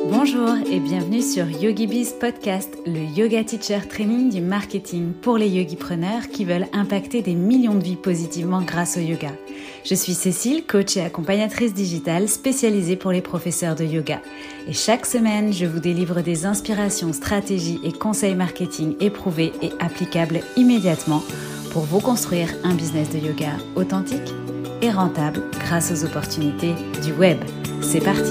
Bonjour et bienvenue sur YogiBiz Podcast, le yoga teacher training du marketing pour les yogipreneurs qui veulent impacter des millions de vies positivement grâce au yoga. Je suis Cécile, coach et accompagnatrice digitale spécialisée pour les professeurs de yoga. Et chaque semaine, je vous délivre des inspirations, stratégies et conseils marketing éprouvés et applicables immédiatement pour vous construire un business de yoga authentique et rentable grâce aux opportunités du web. C'est parti!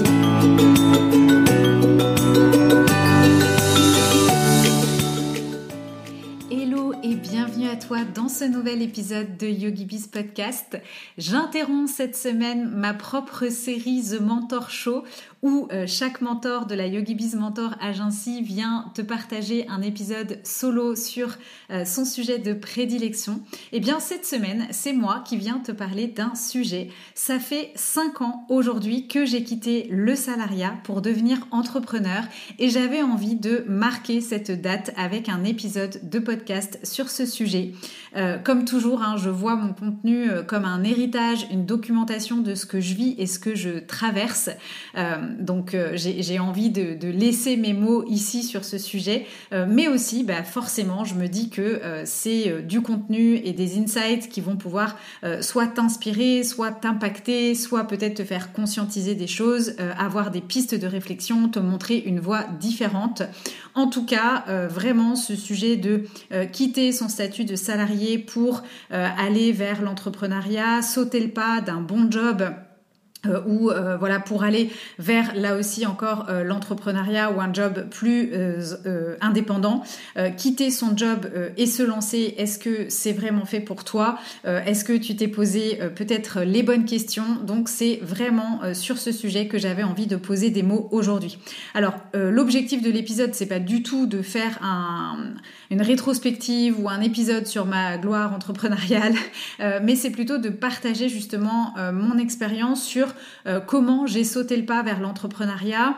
Hello et bienvenue à toi dans ce nouvel épisode de YogiBiz Podcast. J'interromps cette semaine ma propre série The Mentor Show où chaque mentor de la YogiBiz Mentor Agency vient te partager un épisode solo sur son sujet de prédilection. Et bien cette semaine, c'est moi qui viens te parler d'un sujet. Ça fait 5 ans aujourd'hui que j'ai quitté le salariat pour devenir entrepreneur et j'avais envie de marquer cette date avec un épisode de podcast sur ce sujet. Comme toujours, je vois mon contenu comme un héritage, une documentation de ce que je vis et ce que je traverse. Donc j'ai envie de laisser mes mots ici sur ce sujet, mais aussi forcément je me dis que c'est du contenu et des insights qui vont pouvoir soit t'inspirer, soit t'impacter, soit peut-être te faire conscientiser des choses, avoir des pistes de réflexion, te montrer une voie différente. En tout cas, vraiment ce sujet de quitter son statut de salarié pour aller vers l'entrepreneuriat, sauter le pas d'un bon job, ou pour aller vers là aussi encore l'entrepreneuriat ou un job plus indépendant, quitter son job et se lancer. Est-ce que c'est vraiment fait pour toi? Est-ce que tu t'es posé peut-être les bonnes questions? Donc c'est vraiment sur ce sujet que j'avais envie de poser des mots aujourd'hui. Alors l'objectif de l'épisode, c'est pas du tout de faire une rétrospective ou un épisode sur ma gloire entrepreneuriale, mais c'est plutôt de partager justement mon expérience sur comment j'ai sauté le pas vers l'entrepreneuriat,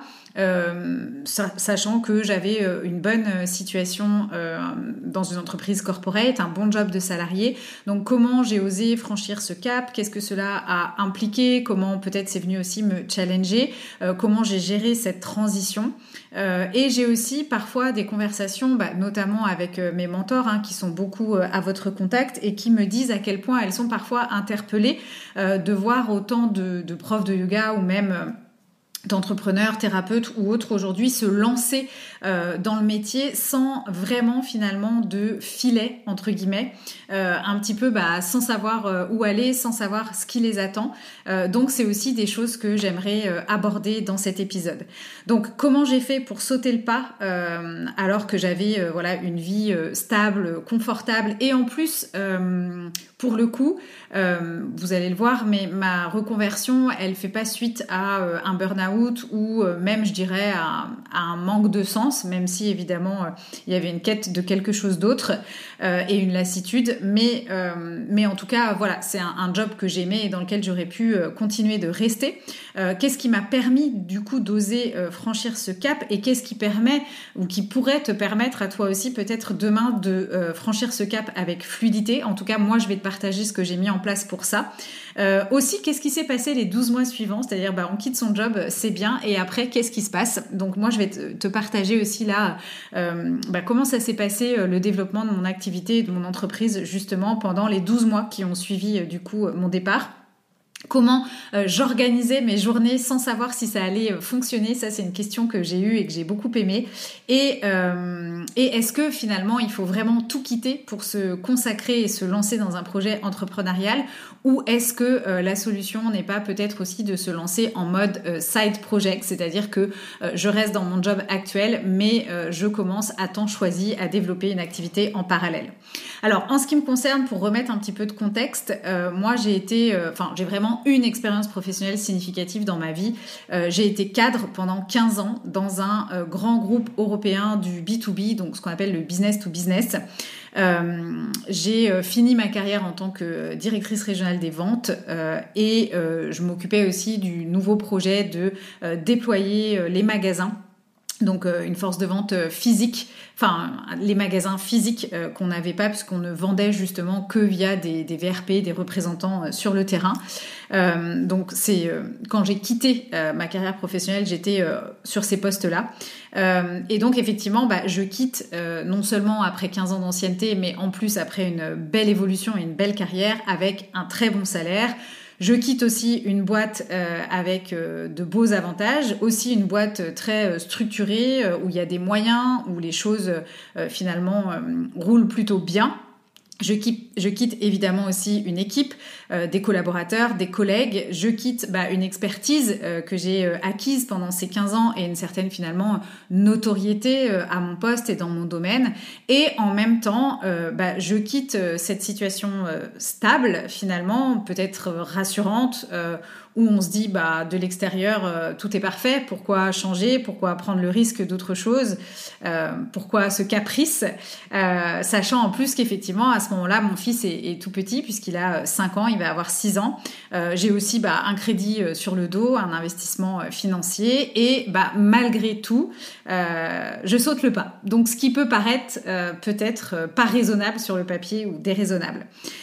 sachant que j'avais une bonne situation dans une entreprise corporate, un bon job de salarié. Donc comment j'ai osé franchir ce cap, qu'est-ce que cela a impliqué, comment peut-être c'est venu aussi me challenger, comment j'ai géré cette transition. Et j'ai aussi parfois des conversations, notamment avec mes mentors qui sont beaucoup à votre contact et qui me disent à quel point elles sont parfois interpellées de voir autant de profs de yoga ou même d'entrepreneurs, thérapeutes ou autres aujourd'hui se lancer dans le métier sans vraiment finalement de filet entre guillemets, un petit peu sans savoir où aller, sans savoir ce qui les attend. Donc c'est aussi des choses que j'aimerais aborder dans cet épisode. Donc comment j'ai fait pour sauter le pas alors que j'avais une vie stable, confortable et en plus pour le coup, vous allez le voir, mais ma reconversion, elle fait pas suite à un burn-out ou même, je dirais, à un manque de sens, même si évidemment, il y avait une quête de quelque chose d'autre et une lassitude. Mais en tout cas, c'est un job que j'aimais et dans lequel j'aurais pu continuer de rester. Qu'est-ce qui m'a permis, du coup, d'oser franchir ce cap et qu'est-ce qui permet ou qui pourrait te permettre à toi aussi, peut-être demain, de franchir ce cap avec fluidité. En tout cas, moi, je vais te partager ce que j'ai mis en place pour ça. Aussi, qu'est-ce qui s'est passé les 12 mois suivants? C'est-à-dire, on quitte son job, c'est bien, et après, qu'est-ce qui se passe? Donc moi, je vais te partager aussi là comment ça s'est passé, le développement de mon activité et de mon entreprise, justement, pendant les 12 mois qui ont suivi, du coup, mon départ. Comment j'organisais mes journées sans savoir si ça allait fonctionner, ça c'est une question que j'ai eue et que j'ai beaucoup aimée. Et est-ce que finalement il faut vraiment tout quitter pour se consacrer et se lancer dans un projet entrepreneurial, ou est-ce que la solution n'est pas peut-être aussi de se lancer en mode side project, c'est-à-dire que je reste dans mon job actuel mais je commence à temps choisi à développer une activité en parallèle. Alors en ce qui me concerne, pour remettre un petit peu de contexte, moi j'ai vraiment une expérience professionnelle significative dans ma vie. J'ai été cadre pendant 15 ans dans un grand groupe européen du B2B, donc ce qu'on appelle le business to business. J'ai fini ma carrière en tant que directrice régionale des ventes et je m'occupais aussi du nouveau projet de déployer les magasins Donc une force de vente physique, enfin les magasins physiques qu'on n'avait pas puisqu'on ne vendait justement que via des VRP, des représentants sur le terrain. Donc c'est quand j'ai quitté ma carrière professionnelle, j'étais sur ces postes-là. Et donc effectivement, je quitte non seulement après 15 ans d'ancienneté, mais en plus après une belle évolution et une belle carrière avec un très bon salaire. Je quitte aussi une boîte avec de beaux avantages, aussi une boîte très structurée où il y a des moyens, où les choses finalement roulent plutôt bien. Je quitte évidemment aussi une équipe, des collaborateurs, des collègues. Je quitte une expertise que j'ai acquise pendant ces 15 ans et une certaine finalement notoriété à mon poste et dans mon domaine. Et en même temps, je quitte cette situation stable finalement, peut-être rassurante, où on se dit de l'extérieur tout est parfait, pourquoi changer, pourquoi prendre le risque d'autre chose, pourquoi ce caprice, sachant en plus qu'effectivement à ce moment-là mon fils est tout petit puisqu'il a 5 ans, il va avoir 6 ans. J'ai aussi un crédit sur le dos, un investissement financier et malgré tout je saute le pas. Donc ce qui peut paraître peut-être pas raisonnable sur le papier ou déraisonnable.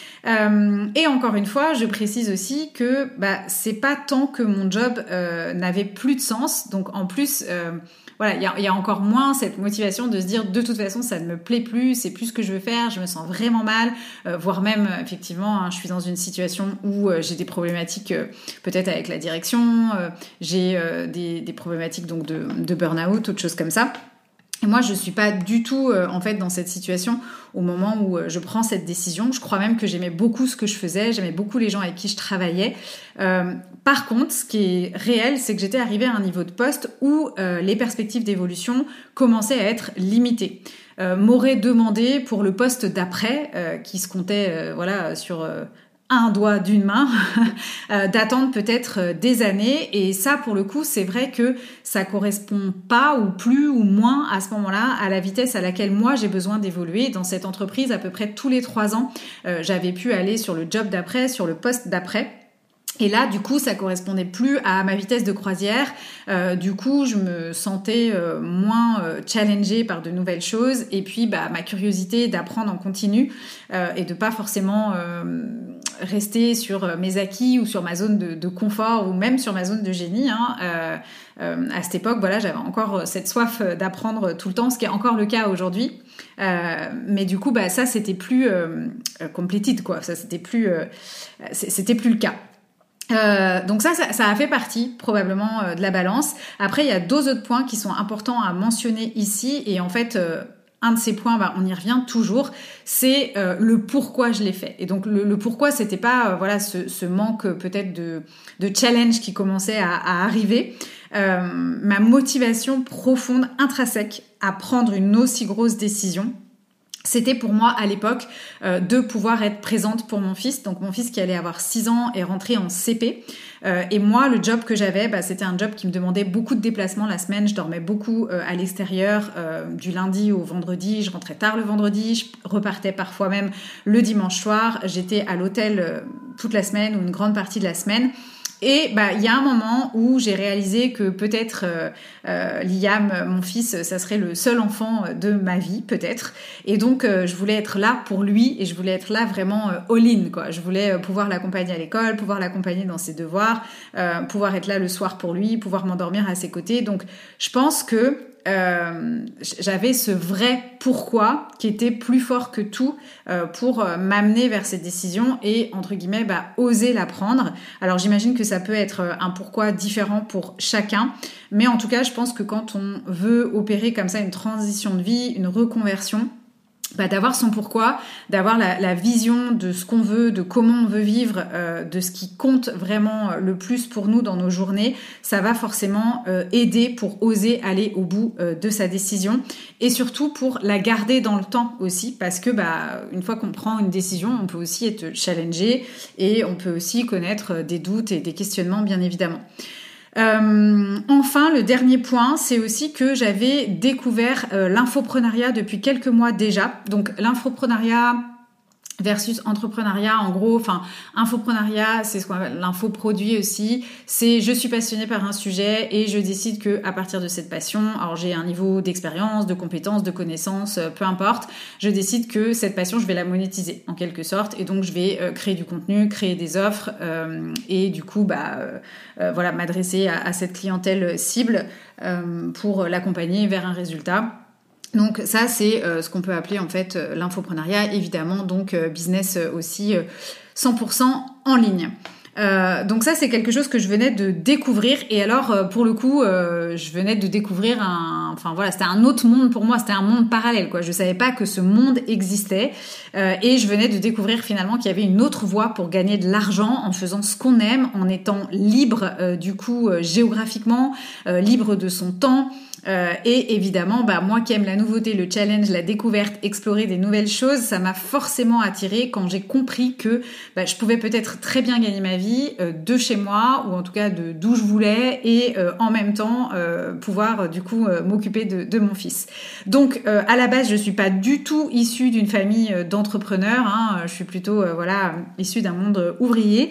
Et encore une fois, je précise aussi que c'est pas tant que mon job n'avait plus de sens. Donc en plus, il y a encore moins cette motivation de se dire de toute façon ça ne me plaît plus, c'est plus ce que je veux faire, je me sens vraiment mal, voire même effectivement, je suis dans une situation où j'ai des problématiques peut-être avec la direction, j'ai des problématiques donc de burn-out, autre chose comme ça. Et moi, je suis pas du tout en fait dans cette situation au moment où je prends cette décision. Je crois même que j'aimais beaucoup ce que je faisais, j'aimais beaucoup les gens avec qui je travaillais. Par contre, ce qui est réel, c'est que j'étais arrivée à un niveau de poste où les perspectives d'évolution commençaient à être limitées. M'aurait demandé pour le poste d'après, qui se comptait sur un doigt d'une main, d'attendre peut-être des années. Et ça, pour le coup, c'est vrai que ça correspond pas ou plus ou moins à ce moment-là à la vitesse à laquelle moi j'ai besoin d'évoluer. Dans cette entreprise, à peu près tous les 3 ans, j'avais pu aller sur le job d'après, sur le poste d'après. Et là, du coup, ça correspondait plus à ma vitesse de croisière. Du coup, je me sentais moins challengée par de nouvelles choses. Et puis, ma curiosité d'apprendre en continu et de pas forcément rester sur mes acquis ou sur ma zone de confort ou même sur ma zone de génie. À cette époque, j'avais encore cette soif d'apprendre tout le temps, ce qui est encore le cas aujourd'hui. Mais du coup, ça, c'était plus completed, quoi. Ça, c'était plus le cas. Donc ça a fait partie probablement de la balance. Après, il y a 2 autres points qui sont importants à mentionner ici et en fait un de ces points, on y revient toujours, c'est le pourquoi je l'ai fait. Et donc le pourquoi, c'était pas ce manque peut-être de challenge qui commençait à arriver. Ma motivation profonde, intrinsèque à prendre une aussi grosse décision, c'était pour moi à l'époque de pouvoir être présente pour mon fils. Donc mon fils qui allait avoir 6 ans est rentré en CP. Et moi, le job que j'avais, c'était un job qui me demandait beaucoup de déplacements la semaine. Je dormais beaucoup à l'extérieur du lundi au vendredi. Je rentrais tard le vendredi. Je repartais parfois même le dimanche soir. J'étais à l'hôtel toute la semaine ou une grande partie de la semaine. Et il y a un moment où j'ai réalisé que peut-être Liam, mon fils, ça serait le seul enfant de ma vie, peut-être. Et donc, je voulais être là pour lui et je voulais être là vraiment all-in, quoi. Je voulais pouvoir l'accompagner à l'école, pouvoir l'accompagner dans ses devoirs, pouvoir être là le soir pour lui, pouvoir m'endormir à ses côtés. Donc, je pense que j'avais ce vrai pourquoi qui était plus fort que tout pour m'amener vers cette décision et entre guillemets oser la prendre. Alors j'imagine que ça peut être un pourquoi différent pour chacun, mais en tout cas je pense que quand on veut opérer comme ça une transition de vie, une reconversion, d'avoir son pourquoi, d'avoir la vision de ce qu'on veut, de comment on veut vivre, de ce qui compte vraiment le plus pour nous dans nos journées, ça va forcément aider pour oser aller au bout de sa décision et surtout pour la garder dans le temps aussi parce que une fois qu'on prend une décision, on peut aussi être challengé et on peut aussi connaître des doutes et des questionnements bien évidemment. Enfin, le dernier point, c'est aussi que j'avais découvert l'infoprenariat depuis quelques mois déjà. Donc l'infoprenariat, versus entrepreneuriat, en gros, enfin, infoprenariat, c'est ce qu'on appelle l'infoproduit aussi, c'est je suis passionnée par un sujet et je décide que à partir de cette passion, alors j'ai un niveau d'expérience, de compétences, de connaissances, peu importe, je décide que cette passion, je vais la monétiser en quelque sorte et donc je vais créer du contenu, créer des offres et du coup, voilà, m'adresser à cette clientèle cible pour l'accompagner vers un résultat. Donc ça, c'est ce qu'on peut appeler en fait l'infoprenariat, évidemment, donc business aussi 100% en ligne. Donc ça, c'est quelque chose que je venais de découvrir. Et alors, pour le coup, je venais de découvrir c'était un autre monde pour moi. C'était un monde parallèle, quoi. Je savais pas que ce monde existait. Et je venais de découvrir finalement qu'il y avait une autre voie pour gagner de l'argent en faisant ce qu'on aime, en étant libre, géographiquement, libre de son temps. Et évidemment, moi qui aime la nouveauté, le challenge, la découverte, explorer des nouvelles choses, ça m'a forcément attirée quand j'ai compris que je pouvais peut-être très bien gagner ma vie de chez moi, ou en tout cas d'où je voulais, et en même temps pouvoir m'occuper de mon fils. Donc à la base, je suis pas du tout issue d'une famille d'entrepreneurs, hein, je suis plutôt issue d'un monde ouvrier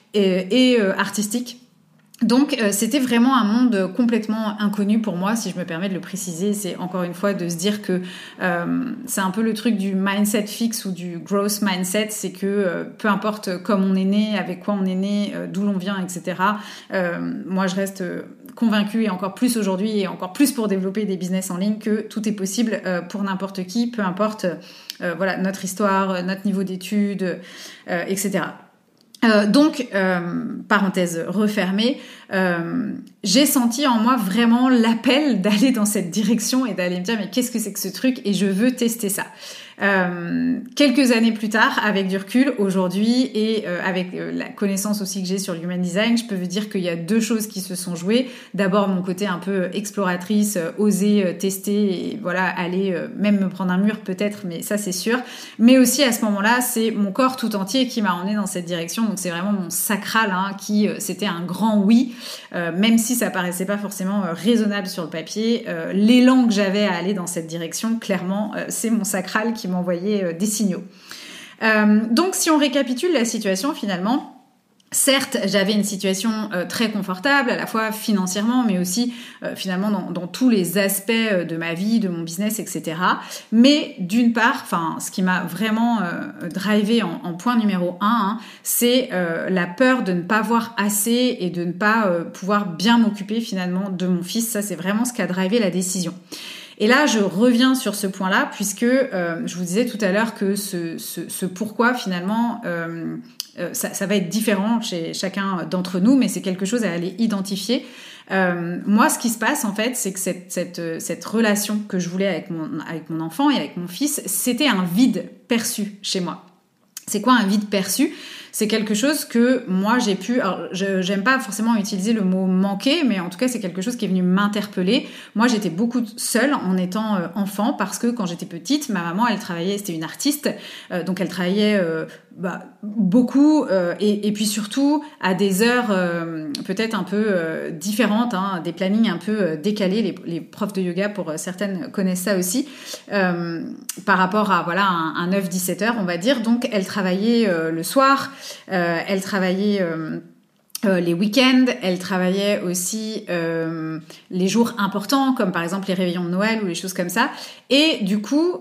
et artistique. Donc c'était vraiment un monde complètement inconnu pour moi, si je me permets de le préciser. C'est encore une fois de se dire que c'est un peu le truc du mindset fixe ou du growth mindset, c'est que peu importe comme on est né, avec quoi on est né, d'où l'on vient, etc. Moi je reste convaincue, et encore plus aujourd'hui, et encore plus pour développer des business en ligne, que tout est possible pour n'importe qui, peu importe notre histoire, notre niveau d'études, etc. Donc, parenthèse refermée, j'ai senti en moi vraiment l'appel d'aller dans cette direction et d'aller me dire mais qu'est-ce que c'est que ce truc, et je veux tester ça. Quelques années plus tard, avec du recul, aujourd'hui, et avec la connaissance aussi que j'ai sur l'human design, je peux vous dire qu'il y a deux choses qui se sont jouées. D'abord, mon côté un peu exploratrice, oser tester et aller même me prendre un mur peut-être, mais ça c'est sûr. Mais aussi à ce moment-là, c'est mon corps tout entier qui m'a emmenée dans cette direction. Donc c'est vraiment mon sacral qui c'était un grand oui, même si ça paraissait pas forcément raisonnable sur le papier. L'élan que j'avais à aller dans cette direction, clairement, c'est mon sacral qui m'envoyait des signaux. Donc si on récapitule la situation finalement, certes, j'avais une situation très confortable, à la fois financièrement, mais aussi finalement dans tous les aspects de ma vie, de mon business, etc. Mais d'une part, ce qui m'a vraiment drivé en point numéro 1, c'est la peur de ne pas voir assez et de ne pas pouvoir bien m'occuper finalement de mon fils. Ça, c'est vraiment ce qui a drivé la décision. Et là, je reviens sur ce point-là, puisque je vous disais tout à l'heure que ce pourquoi, finalement, ça va être différent chez chacun d'entre nous, mais c'est quelque chose à aller identifier. Moi, ce qui se passe, en fait, c'est que cette relation que je voulais avec mon enfant et avec mon fils, c'était un vide perçu chez moi. C'est quoi un vide perçu ? C'est quelque chose que moi j'ai pu, alors j'aime pas forcément utiliser le mot manquer, mais en tout cas c'est quelque chose qui est venu m'interpeller. Moi j'étais beaucoup seule en étant enfant, parce que quand j'étais petite, ma maman elle travaillait, c'était une artiste, donc elle travaillait beaucoup et puis surtout à des heures peut-être un peu différentes, des plannings un peu décalés. Les profs de yoga pour certaines connaissent ça aussi, par rapport à un 9-17 heures on va dire. Donc elle travaillait le soir, elle travaillait les week-ends, elle travaillait aussi les jours importants, comme par exemple les réveillons de Noël ou les choses comme ça. Et du coup,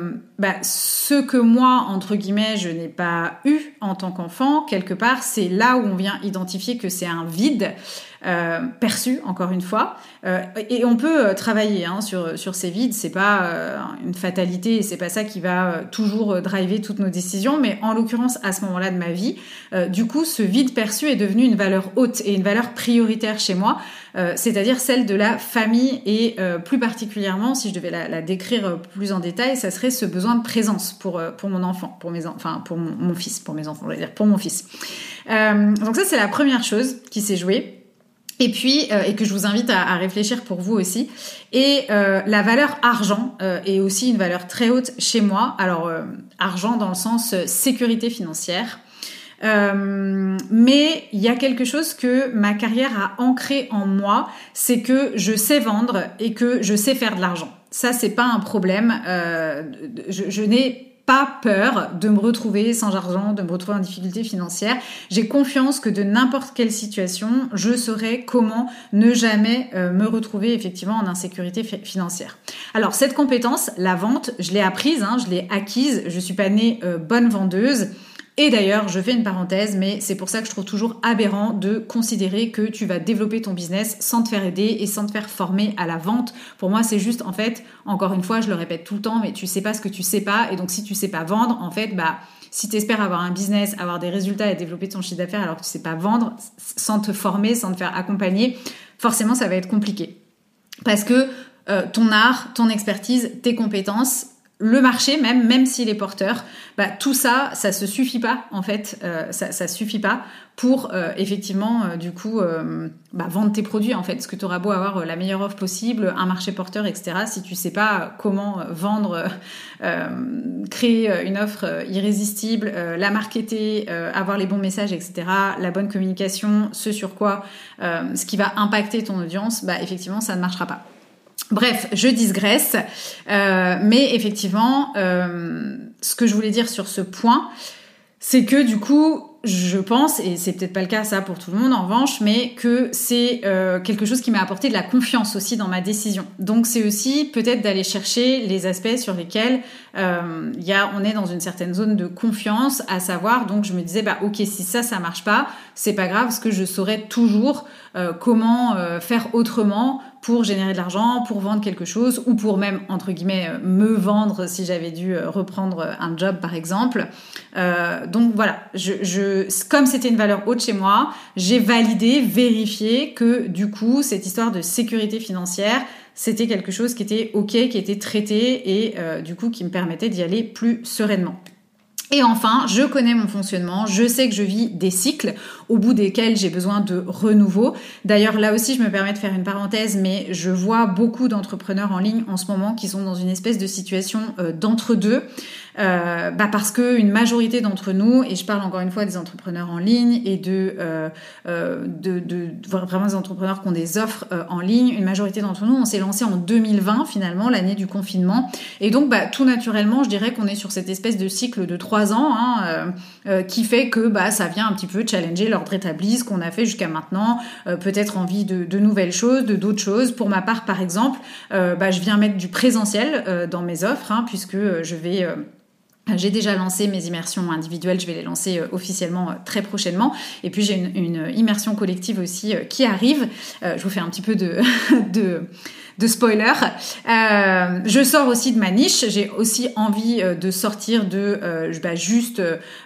ce que moi, entre guillemets, je n'ai pas eu en tant qu'enfant, quelque part, c'est là où on vient identifier que c'est un vide perçu, encore une fois. Et on peut travailler sur ces vides, c'est pas une fatalité, et c'est pas ça qui va toujours driver toutes nos décisions, mais en l'occurrence, à ce moment-là de ma vie, du coup, ce vide perçu est devenu une valeur haute et une valeur prioritaire chez moi, c'est-à-dire celle de la famille, et plus particulièrement, si je devais la décrire plus en détail, ça serait ce besoin de présence pour mon enfant, pour mon fils, pour mes enfants, je veux dire, pour mon fils. Donc ça, c'est la première chose qui s'est jouée. Et puis, et que je vous invite à réfléchir pour vous aussi. Et la valeur argent est aussi une valeur très haute chez moi. Alors, argent dans le sens sécurité financière. Mais il y a quelque chose que ma carrière a ancré en moi, c'est que je sais vendre et que je sais faire de l'argent. Ça, c'est pas un problème. Je n'ai pas peur de me retrouver sans argent, de me retrouver en difficulté financière. J'ai confiance que de n'importe quelle situation, je saurai comment ne jamais me retrouver effectivement en insécurité financière. Alors cette compétence, la vente, je l'ai apprise, je l'ai acquise, je suis pas née bonne vendeuse. Et d'ailleurs, je fais une parenthèse, mais c'est pour ça que je trouve toujours aberrant de considérer que tu vas développer ton business sans te faire aider et sans te faire former à la vente. Pour moi, c'est juste, en fait, encore une fois, je le répète tout le temps, mais tu sais pas ce que tu sais pas. Et donc, si tu sais pas vendre, en fait, si tu espères avoir un business, avoir des résultats et développer ton chiffre d'affaires alors que tu sais pas vendre, sans te former, sans te faire accompagner, forcément, ça va être compliqué. Parce que ton art, ton expertise, tes compétences, le marché même s'il est porteur, tout ça se suffit pas en fait, ça suffit pas pour effectivement vendre tes produits en fait, parce que tu auras beau avoir la meilleure offre possible, un marché porteur, etc. Si tu sais pas comment vendre, créer une offre irrésistible, la marketer, avoir les bons messages, etc. La bonne communication, ce qui va impacter ton audience, effectivement ça ne marchera pas. Bref, je digresse, mais effectivement, ce que je voulais dire sur ce point, c'est que du coup, je pense, et c'est peut-être pas le cas ça pour tout le monde en revanche, mais que c'est quelque chose qui m'a apporté de la confiance aussi dans ma décision. Donc c'est aussi peut-être d'aller chercher les aspects sur lesquels on est dans une certaine zone de confiance, à savoir, donc je me disais, ok, si ça marche pas, c'est pas grave, parce que je saurais toujours comment faire autrement pour générer de l'argent, pour vendre quelque chose, ou pour même, entre guillemets, me vendre si j'avais dû reprendre un job, par exemple. Donc voilà, comme c'était une valeur haute chez moi, j'ai validé, vérifié que du coup, cette histoire de sécurité financière, c'était quelque chose qui était OK, qui était traité et du coup qui me permettait d'y aller plus sereinement. Et enfin, je connais mon fonctionnement, je sais que je vis des cycles au bout desquels j'ai besoin de renouveau. D'ailleurs, là aussi, je me permets de faire une parenthèse, mais je vois beaucoup d'entrepreneurs en ligne en ce moment qui sont dans une espèce de situation d'entre-deux. Parce que une majorité d'entre nous, et je parle encore une fois des entrepreneurs en ligne et de vraiment des entrepreneurs qui ont des offres en ligne, une majorité d'entre nous, on s'est lancé en 2020 finalement, l'année du confinement, et donc tout naturellement, je dirais qu'on est sur cette espèce de cycle de 3 ans qui fait que ça vient un petit peu challenger l'ordre établi, ce qu'on a fait jusqu'à maintenant, peut-être envie de nouvelles choses, d'autres choses. Pour ma part, par exemple, je viens mettre du présentiel dans mes offres, puisque j'ai déjà lancé mes immersions individuelles, je vais les lancer officiellement très prochainement. Et puis j'ai une immersion collective aussi qui arrive. Je vous fais un petit peu de spoiler. Je sors aussi de ma niche. J'ai aussi envie de sortir de juste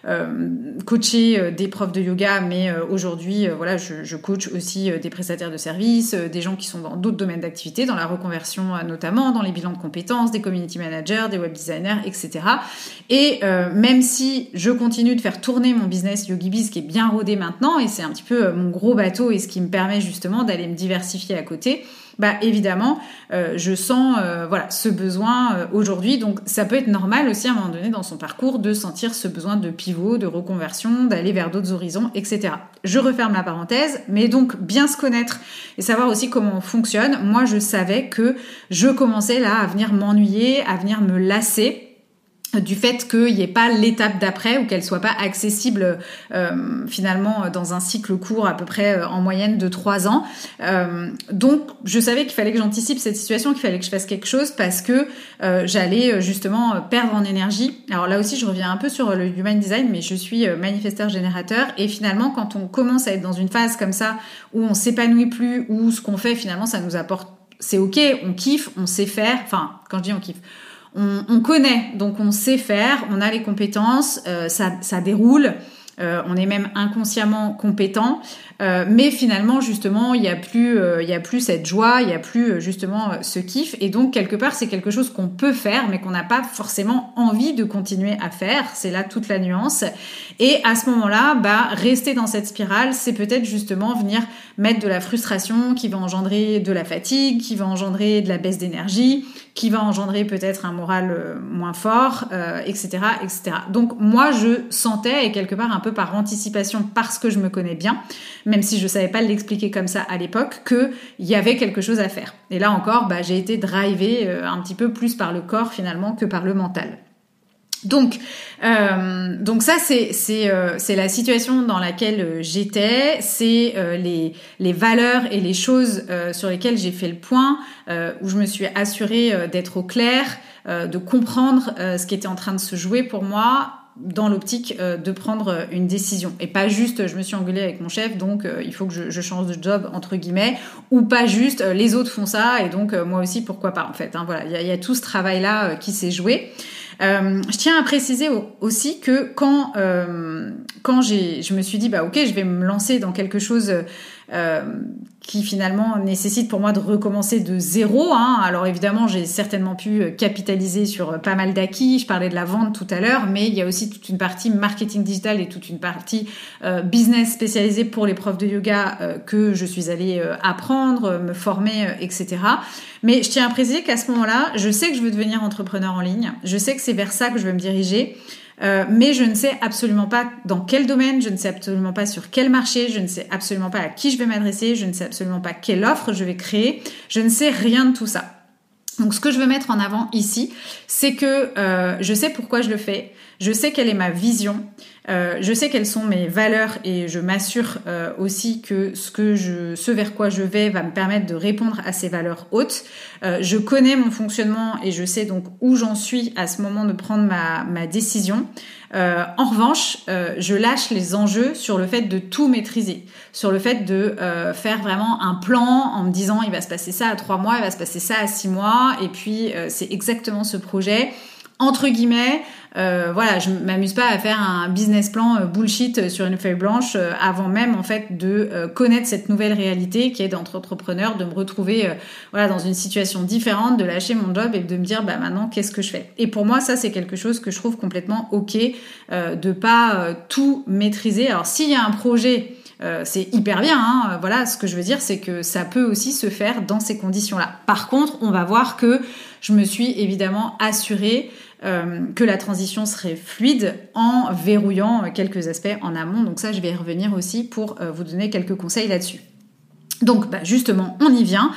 coacher des profs de yoga, mais aujourd'hui, je coach aussi des prestataires de services, des gens qui sont dans d'autres domaines d'activité, dans la reconversion notamment, dans les bilans de compétences, des community managers, des web designers, etc. Et même si je continue de faire tourner mon business YogiBiz qui est bien rodé maintenant, et c'est un petit peu mon gros bateau et ce qui me permet justement d'aller me diversifier à côté, évidemment, je sens ce besoin aujourd'hui. Donc, ça peut être normal aussi à un moment donné dans son parcours de sentir ce besoin de pivot, de reconversion, d'aller vers d'autres horizons, etc. Je referme la parenthèse, mais donc bien se connaître et savoir aussi comment on fonctionne. Moi, je savais que je commençais là à venir m'ennuyer, à venir me lasser du fait qu'il n'y ait pas l'étape d'après ou qu'elle soit pas accessible finalement dans un cycle court à peu près en moyenne de 3 ans. Donc je savais qu'il fallait que j'anticipe cette situation, qu'il fallait que je fasse quelque chose parce que j'allais justement perdre en énergie. Alors là aussi je reviens un peu sur le Human Design, mais je suis manifesteur générateur et finalement quand on commence à être dans une phase comme ça où on s'épanouit plus, où ce qu'on fait finalement ça nous apporte, c'est ok, on kiffe, on sait faire, enfin quand je dis on kiffe, on connaît, donc on sait faire, on a les compétences, ça déroule, on est même inconsciemment compétent, mais finalement justement il y a plus cette joie, il y a plus justement ce kiff, et donc quelque part c'est quelque chose qu'on peut faire mais qu'on n'a pas forcément envie de continuer à faire. C'est là toute la nuance. Et à ce moment-là, rester dans cette spirale, c'est peut-être justement venir mettre de la frustration qui va engendrer de la fatigue, qui va engendrer de la baisse d'énergie, qui va engendrer peut-être un moral moins fort, etc., etc. Donc moi, je sentais, et quelque part un peu par anticipation, parce que je me connais bien, même si je ne savais pas l'expliquer comme ça à l'époque, qu'il y avait quelque chose à faire. Et là encore, j'ai été drivée un petit peu plus par le corps finalement que par le mental. Donc ça c'est la situation dans laquelle j'étais, c'est les valeurs et les choses sur lesquelles j'ai fait le point, où je me suis assurée d'être au clair, de comprendre ce qui était en train de se jouer pour moi dans l'optique de prendre une décision, et pas juste je me suis engueulée avec mon chef donc il faut que je change de job entre guillemets, ou pas juste les autres font ça et donc moi aussi pourquoi pas en fait, hein, voilà, il y a tout ce travail là qui s'est joué. Je tiens à préciser aussi que quand je me suis dit bah ok, je vais me lancer dans quelque chose qui finalement nécessite pour moi de recommencer de zéro, hein. Alors évidemment j'ai certainement pu capitaliser sur pas mal d'acquis, je parlais de la vente tout à l'heure, mais il y a aussi toute une partie marketing digital et toute une partie business spécialisée pour les profs de yoga que je suis allée apprendre, me former, etc. Mais je tiens à préciser qu'à ce moment-là, je sais que je veux devenir entrepreneur en ligne, je sais que c'est vers ça que je veux me diriger, mais je ne sais absolument pas dans quel domaine, je ne sais absolument pas sur quel marché, je ne sais absolument pas à qui je vais m'adresser, je ne sais absolument pas quelle offre je vais créer, je ne sais rien de tout ça. Donc ce que je veux mettre en avant ici, c'est que je sais pourquoi je le fais, je sais quelle est ma vision, je sais quelles sont mes valeurs et je m'assure aussi que ce vers quoi je vais va me permettre de répondre à ces valeurs hautes. Je connais mon fonctionnement et je sais donc où j'en suis à ce moment de prendre ma décision. En revanche, je lâche les enjeux sur le fait de tout maîtriser, sur le fait de faire vraiment un plan en me disant il va se passer ça à 3 mois, il va se passer ça à 6 mois, et puis c'est exactement ce projet. Entre guillemets, voilà, je m'amuse pas à faire un business plan bullshit sur une feuille blanche avant même en fait de connaître cette nouvelle réalité qui est d'être entrepreneur, de me retrouver voilà dans une situation différente, de lâcher mon job et de me dire bah maintenant qu'est-ce que je fais. Et pour moi ça c'est quelque chose que je trouve complètement ok, de pas tout maîtriser. Alors s'il y a un projet c'est hyper bien, hein. Voilà, ce que je veux dire, c'est que ça peut aussi se faire dans ces conditions-là. Par contre, on va voir que je me suis évidemment assurée que la transition serait fluide en verrouillant quelques aspects en amont. Donc ça, je vais y revenir aussi pour vous donner quelques conseils là-dessus. Donc bah justement, on y vient.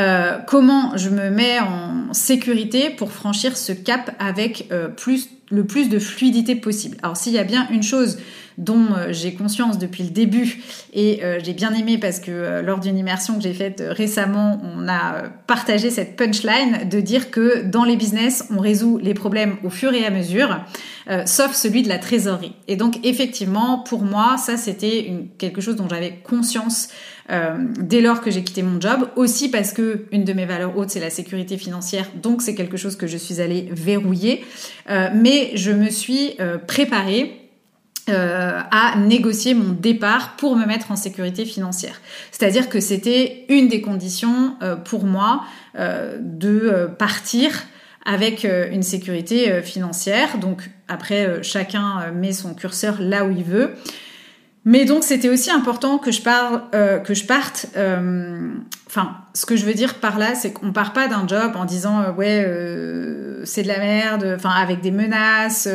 Comment je me mets en sécurité pour franchir ce cap avec le plus de fluidité possible. Alors s'il y a bien une chose dont j'ai conscience depuis le début et j'ai bien aimé parce que lors d'une immersion que j'ai faite récemment, on a partagé cette punchline de dire que dans les business, on résout les problèmes au fur et à mesure, sauf celui de la trésorerie. Et donc effectivement, pour moi, ça c'était quelque chose dont j'avais conscience dès lors que j'ai quitté mon job, aussi parce que une de mes valeurs hautes c'est la sécurité financière, donc c'est quelque chose que je suis allée verrouiller, mais je me suis préparée à négocier mon départ pour me mettre en sécurité financière. C'est-à-dire que c'était une des conditions pour moi de partir avec une sécurité financière. Donc après, chacun met son curseur là où il veut. Mais donc c'était aussi important que je parte. Enfin, ce que je veux dire par là, c'est qu'on part pas d'un job en disant c'est de la merde, enfin avec des menaces,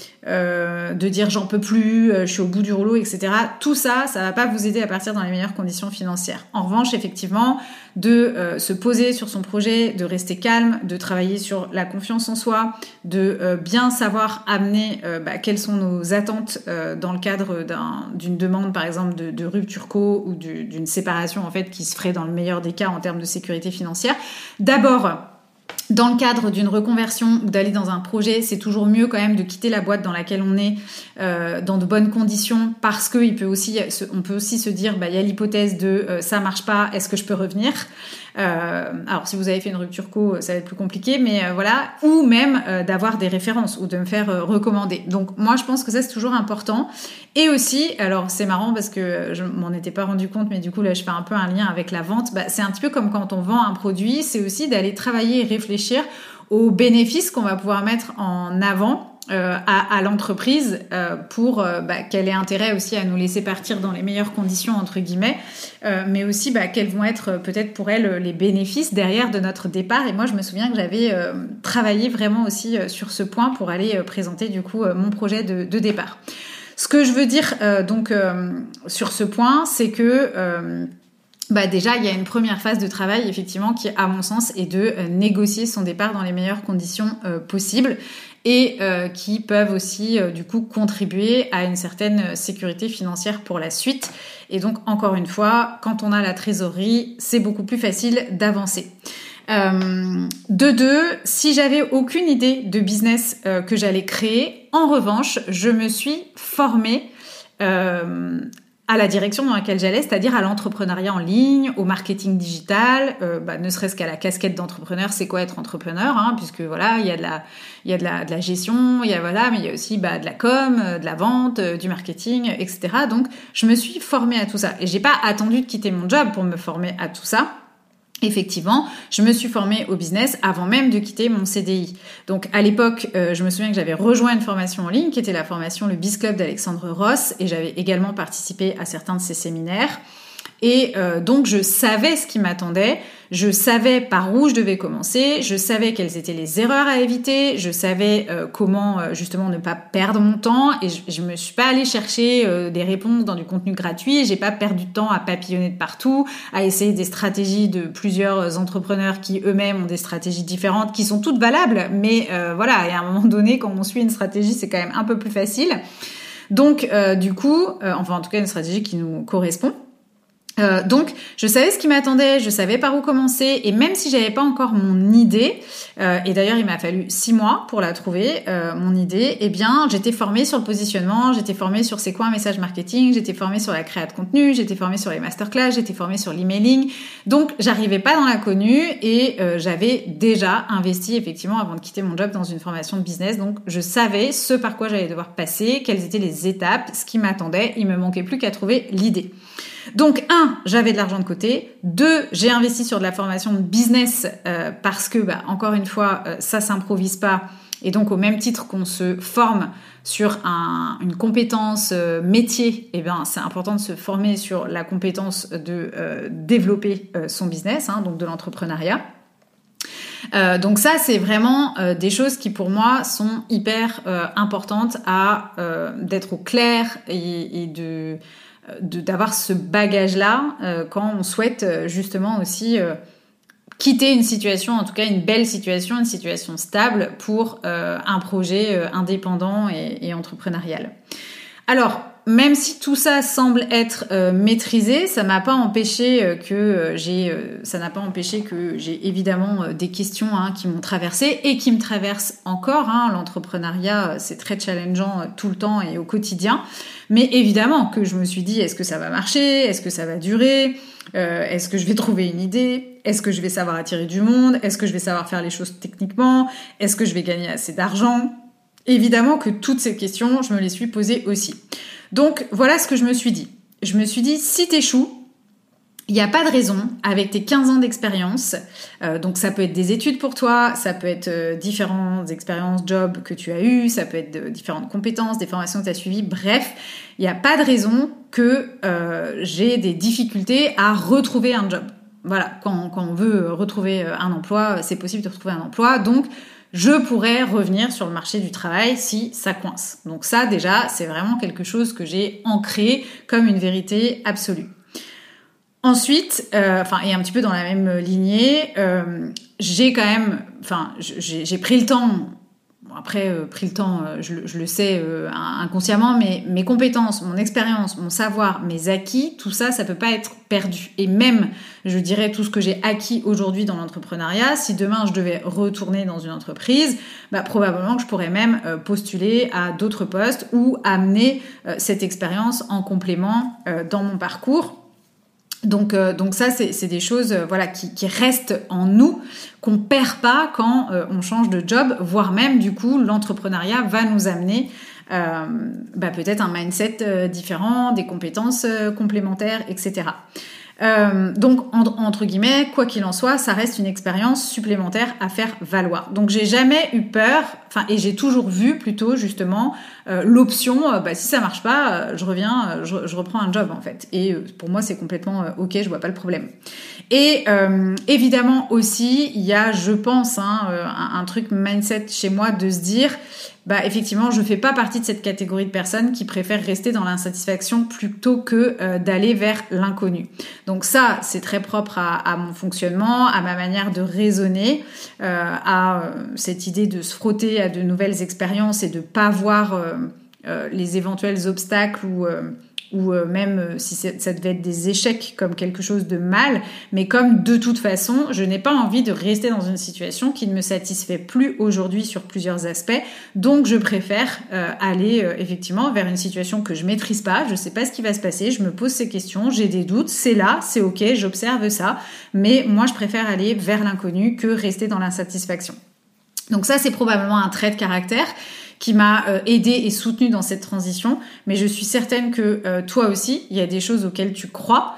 de dire j'en peux plus, je suis au bout du rouleau, etc. Tout ça, ça va pas vous aider à partir dans les meilleures conditions financières. En revanche, effectivement, de se poser sur son projet, de rester calme, de travailler sur la confiance en soi, de bien savoir amener quelles sont nos attentes dans le cadre d'une demande, par exemple, de rupture co ou d'une séparation en fait qui se ferait dans le meilleur des cas en termes de sécurité financière. D'abord, dans le cadre d'une reconversion ou d'aller dans un projet, c'est toujours mieux quand même de quitter la boîte dans laquelle on est dans de bonnes conditions, parce qu'on peut aussi se dire il y a l'hypothèse de ça marche pas, est-ce que je peux revenir. Alors si vous avez fait une rupture co, ça va être plus compliqué, mais voilà, ou même d'avoir des références ou de me faire recommander. Donc moi je pense que ça c'est toujours important. Et aussi, alors c'est marrant parce que je m'en étais pas rendu compte, mais du coup là je fais un peu un lien avec la vente. C'est un petit peu comme quand on vend un produit, c'est aussi d'aller travailler et réfléchir aux bénéfices qu'on va pouvoir mettre en avant à l'entreprise pour qu'elle ait intérêt aussi à nous laisser partir dans les meilleures conditions entre guillemets, mais aussi quels vont être peut-être pour elle les bénéfices derrière de notre départ. Et moi je me souviens que j'avais travaillé vraiment aussi sur ce point pour aller présenter du coup mon projet de départ. Ce que je veux dire sur ce point, c'est que déjà, il y a une première phase de travail, effectivement, qui, à mon sens, est de négocier son départ dans les meilleures conditions possibles et qui peuvent aussi, du coup, contribuer à une certaine sécurité financière pour la suite. Et donc, encore une fois, quand on a la trésorerie, c'est beaucoup plus facile d'avancer. De deux, si j'avais aucune idée de business que j'allais créer, en revanche, je me suis formée à la direction dans laquelle j'allais, c'est-à-dire à l'entrepreneuriat en ligne, au marketing digital, ne serait-ce qu'à la casquette d'entrepreneur, c'est quoi être entrepreneur, hein, puisque voilà, il y a de la gestion, mais il y a aussi de la com, de la vente, du marketing, etc. Donc, je me suis formée à tout ça. Et j'ai pas attendu de quitter mon job pour me former à tout ça. Effectivement, je me suis formée au business avant même de quitter mon CDI. Donc à l'époque, je me souviens que j'avais rejoint une formation en ligne qui était la formation Le Biz Club d'Alexandre Ross et j'avais également participé à certains de ses séminaires. Et donc je savais ce qui m'attendait, je savais par où je devais commencer, je savais quelles étaient les erreurs à éviter, je savais comment justement ne pas perdre mon temps et je me suis pas allée chercher des réponses dans du contenu gratuit, j'ai pas perdu de temps à papillonner de partout, à essayer des stratégies de plusieurs entrepreneurs qui eux-mêmes ont des stratégies différentes qui sont toutes valables, mais voilà, et à un moment donné quand on suit une stratégie c'est quand même un peu plus facile. Donc du coup, enfin en tout cas une stratégie qui nous correspond. Donc, je savais ce qui m'attendait, je savais par où commencer, et même si j'avais pas encore mon idée, et d'ailleurs il m'a fallu 6 mois pour la trouver, mon idée, eh bien j'étais formée sur le positionnement, j'étais formée sur c'est quoi un message marketing, j'étais formée sur la création de contenu, j'étais formée sur les masterclass, j'étais formée sur l'emailing, donc j'arrivais pas dans l'inconnu et j'avais déjà investi effectivement avant de quitter mon job dans une formation de business, donc je savais ce par quoi j'allais devoir passer, quelles étaient les étapes, ce qui m'attendait, il me manquait plus qu'à trouver l'idée. Donc, 1, j'avais de l'argent de côté. 2, j'ai investi sur de la formation de business parce que, encore une fois, ça s'improvise pas. Et donc, au même titre qu'on se forme sur une compétence métier, eh bien, c'est important de se former sur la compétence de développer son business, hein, donc de l'entrepreneuriat. Donc ça, c'est vraiment des choses qui pour moi sont hyper importantes d'être au clair et d'avoir ce bagage-là quand on souhaite justement aussi quitter une situation, en tout cas une belle situation, une situation stable pour un projet indépendant et entrepreneurial. Alors, même si tout ça semble être maîtrisé, ça n'a pas empêché que j'ai évidemment des questions qui m'ont traversée et qui me traversent encore. L'entrepreneuriat, c'est très challengeant tout le temps et au quotidien. Mais évidemment que je me suis dit, est-ce que ça va marcher ? Est-ce que ça va durer ? Est-ce que je vais trouver une idée ? Est-ce que je vais savoir attirer du monde ? Est-ce que je vais savoir faire les choses techniquement ? Est-ce que je vais gagner assez d'argent ? Évidemment que toutes ces questions, je me les suis posées aussi. Donc, voilà ce que je me suis dit. Je me suis dit, si t'échoues, il n'y a pas de raison, avec tes 15 ans d'expérience, donc ça peut être des études pour toi, ça peut être différentes expériences, jobs que tu as eues, ça peut être différentes compétences, des formations que tu as suivies, bref, il n'y a pas de raison que j'ai des difficultés à retrouver un job. Voilà, quand on veut retrouver un emploi, c'est possible de retrouver un emploi, donc je pourrais revenir sur le marché du travail si ça coince. Donc ça, déjà, c'est vraiment quelque chose que j'ai ancré comme une vérité absolue. Ensuite, et un petit peu dans la même lignée, j'ai pris le temps. Bon, après, je le sais inconsciemment, mais mes compétences, mon expérience, mon savoir, mes acquis, tout ça, ça peut pas être perdu. Et même, je dirais, tout ce que j'ai acquis aujourd'hui dans l'entrepreneuriat, si demain je devais retourner dans une entreprise, probablement que je pourrais même postuler à d'autres postes ou amener cette expérience en complément dans mon parcours. Donc ça, c'est des choses qui restent en nous, qu'on perd pas quand on change de job, voire même, du coup, l'entrepreneuriat va nous amener peut-être un mindset différent, des compétences complémentaires, etc. Donc, entre guillemets, quoi qu'il en soit, ça reste une expérience supplémentaire à faire valoir. Donc, j'ai jamais eu peur, et j'ai toujours vu plutôt justement l'option, si ça marche pas, je reviens, je reprends un job en fait. Et pour moi, c'est complètement ok, je vois pas le problème. Et évidemment aussi, il y a, je pense, un truc mindset chez moi de se dire, effectivement, je fais pas partie de cette catégorie de personnes qui préfèrent rester dans l'insatisfaction plutôt que d'aller vers l'inconnu. Donc ça, c'est très propre à mon fonctionnement, à ma manière de raisonner, à cette idée de se frotter à de nouvelles expériences et de pas voir les éventuels obstacles ou même si ça devait être des échecs comme quelque chose de mal, mais comme de toute façon, je n'ai pas envie de rester dans une situation qui ne me satisfait plus aujourd'hui sur plusieurs aspects, donc je préfère aller effectivement vers une situation que je maîtrise pas, je sais pas ce qui va se passer, je me pose ces questions, j'ai des doutes, c'est là, c'est ok, j'observe ça, mais moi je préfère aller vers l'inconnu que rester dans l'insatisfaction. Donc ça, c'est probablement un trait de caractère qui m'a aidé et soutenu dans cette transition, mais je suis certaine que toi aussi, il y a des choses auxquelles tu crois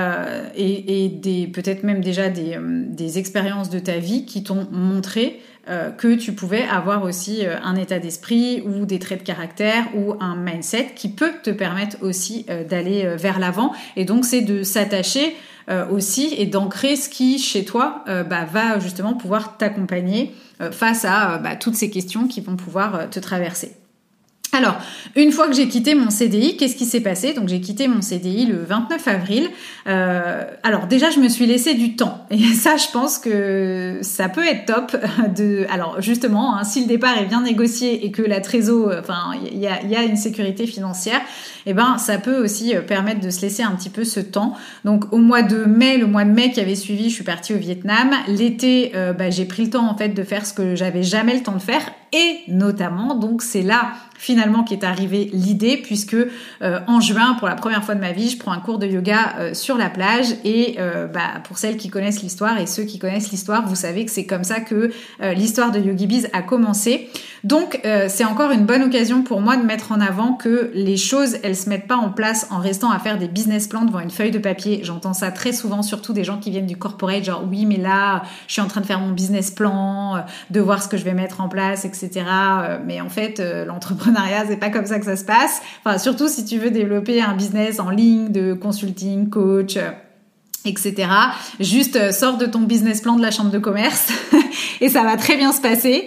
et peut-être même déjà des expériences de ta vie qui t'ont montré que tu pouvais avoir aussi un état d'esprit ou des traits de caractère ou un mindset qui peut te permettre aussi d'aller vers l'avant. Et donc, c'est de s'attacher aussi et d'ancrer ce qui, chez toi, va justement pouvoir t'accompagner face à toutes ces questions qui vont pouvoir te traverser. Alors, une fois que j'ai quitté mon CDI, qu'est-ce qui s'est passé ? Donc, j'ai quitté mon CDI le 29 avril. Alors, déjà, je me suis laissé du temps. Et ça, je pense que ça peut être top. Alors, justement, si le départ est bien négocié et que la trésor, il y a une sécurité financière, ça peut aussi permettre de se laisser un petit peu ce temps. Donc, le mois de mai qui avait suivi, je suis partie au Vietnam. L'été, j'ai pris le temps, en fait, de faire ce que j'avais jamais le temps de faire. Et notamment, donc, c'est là finalement qu'est arrivée l'idée, puisque en juin, pour la première fois de ma vie, je prends un cours de yoga sur la plage et pour celles qui connaissent l'histoire et ceux qui connaissent l'histoire, vous savez que c'est comme ça que l'histoire de YogiBiz a commencé. Donc c'est encore une bonne occasion pour moi de mettre en avant que les choses, elles se mettent pas en place en restant à faire des business plans devant une feuille de papier. J'entends ça très souvent, surtout des gens qui viennent du corporate, genre oui mais là je suis en train de faire mon business plan, de voir ce que je vais mettre en place, etc. Mais en fait l'entrepreneuriat c'est pas comme ça que ça se passe. Enfin surtout si tu veux développer un business en ligne de consulting, coach, etc. Juste sors de ton business plan de la chambre de commerce et ça va très bien se passer.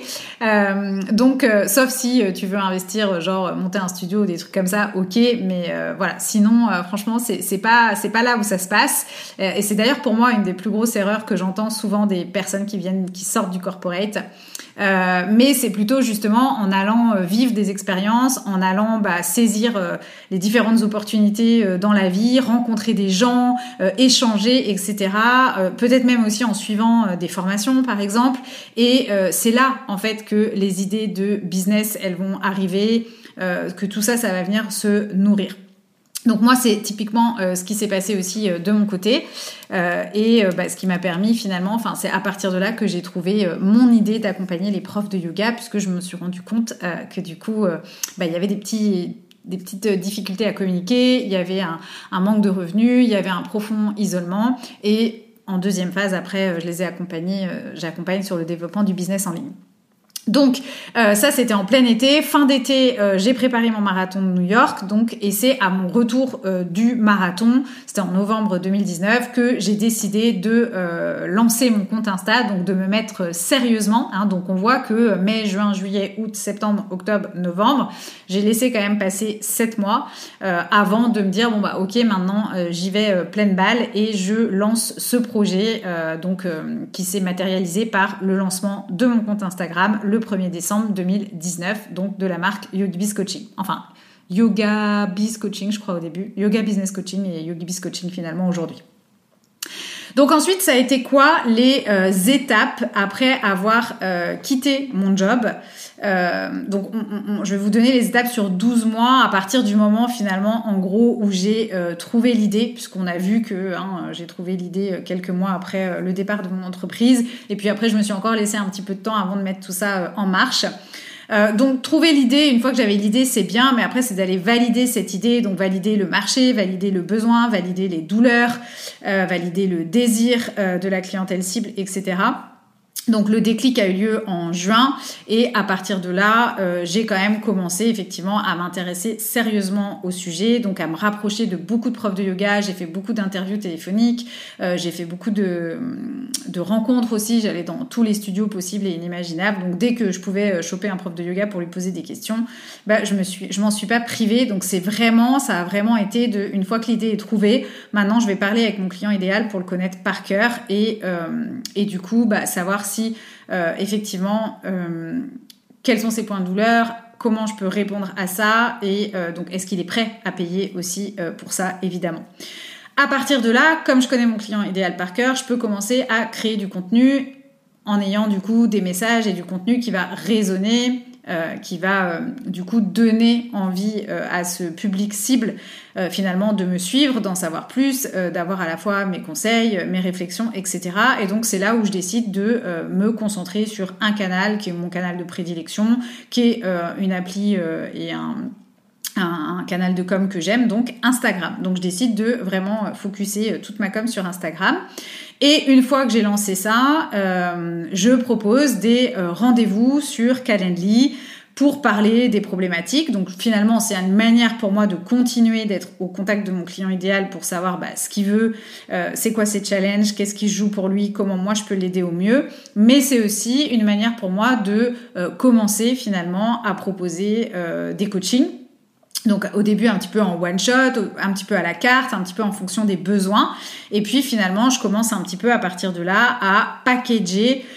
Donc sauf si tu veux investir, genre monter un studio ou des trucs comme ça, ok, mais voilà. Sinon, franchement, c'est pas là où ça se passe. Et c'est d'ailleurs pour moi une des plus grosses erreurs que j'entends souvent des personnes qui sortent du corporate. Mais c'est plutôt justement en allant vivre des expériences, en allant saisir les différentes opportunités dans la vie, rencontrer des gens, échanger, etc. Peut-être même aussi en suivant des formations par exemple. Et c'est là en fait que les idées de business elles vont arriver, que tout ça va venir se nourrir. Donc moi, c'est typiquement ce qui s'est passé aussi de mon côté et ce qui m'a permis finalement, c'est à partir de là que j'ai trouvé mon idée d'accompagner les profs de yoga, puisque je me suis rendu compte que du coup, il y avait des petites difficultés à communiquer, il y avait un manque de revenus, il y avait un profond isolement et en deuxième phase, après, je les ai accompagnés, j'accompagne sur le développement du business en ligne. Donc ça c'était en plein été, fin d'été j'ai préparé mon marathon de New York et c'est à mon retour du marathon, c'était en novembre 2019 que j'ai décidé de lancer mon compte Insta, donc de me mettre sérieusement, donc on voit que mai, juin, juillet, août, septembre, octobre, novembre, j'ai laissé quand même passer 7 mois avant de me dire ok maintenant j'y vais pleine balle et je lance ce projet qui s'est matérialisé par le lancement de mon compte Instagram le 1er décembre 2019, donc de la marque YogiBiz Coaching. Enfin, YogaBiz Coaching, je crois au début. Yoga Business Coaching et YogiBiz Coaching finalement aujourd'hui. Donc ensuite, ça a été quoi les étapes après avoir quitté mon job ? Donc je vais vous donner les étapes sur 12 mois à partir du moment finalement en gros où j'ai trouvé l'idée, puisqu'on a vu que j'ai trouvé l'idée quelques mois après le départ de mon entreprise et puis après je me suis encore laissé un petit peu de temps avant de mettre tout ça en marche. Donc trouver l'idée, une fois que j'avais l'idée c'est bien, mais après c'est d'aller valider cette idée, donc valider le marché, valider le besoin, valider les douleurs, valider le désir de la clientèle cible, etc. Donc le déclic a eu lieu en juin et à partir de là, j'ai quand même commencé effectivement à m'intéresser sérieusement au sujet, donc à me rapprocher de beaucoup de profs de yoga. J'ai fait beaucoup d'interviews téléphoniques, j'ai fait beaucoup de rencontres aussi, j'allais dans tous les studios possibles et inimaginables. Donc dès que je pouvais choper un prof de yoga pour lui poser des questions, je m'en suis pas privée. Donc ça a vraiment été une fois que l'idée est trouvée, maintenant je vais parler avec mon client idéal pour le connaître par cœur et du coup savoir si effectivement quels sont ses points de douleur, comment je peux répondre à ça et donc est-ce qu'il est prêt à payer aussi pour ça évidemment. À partir de là, comme je connais mon client idéal par cœur, je peux commencer à créer du contenu en ayant du coup des messages et du contenu qui va résonner, qui va du coup donner envie à ce public cible finalement de me suivre, d'en savoir plus, d'avoir à la fois mes conseils, mes réflexions, etc. Et donc c'est là où je décide de me concentrer sur un canal qui est mon canal de prédilection, qui est une appli et un canal de com que j'aime, donc Instagram. Donc je décide de vraiment focuser toute ma com sur Instagram. Et une fois que j'ai lancé ça, je propose des rendez-vous sur Calendly pour parler des problématiques. Donc finalement, c'est une manière pour moi de continuer d'être au contact de mon client idéal pour savoir ce qu'il veut, c'est quoi ses challenges, qu'est-ce qui se joue pour lui, comment moi je peux l'aider au mieux. Mais c'est aussi une manière pour moi de commencer finalement à proposer des coachings. Donc au début un petit peu en one shot, un petit peu à la carte, un petit peu en fonction des besoins. Et puis finalement je commence un petit peu à partir de là à packager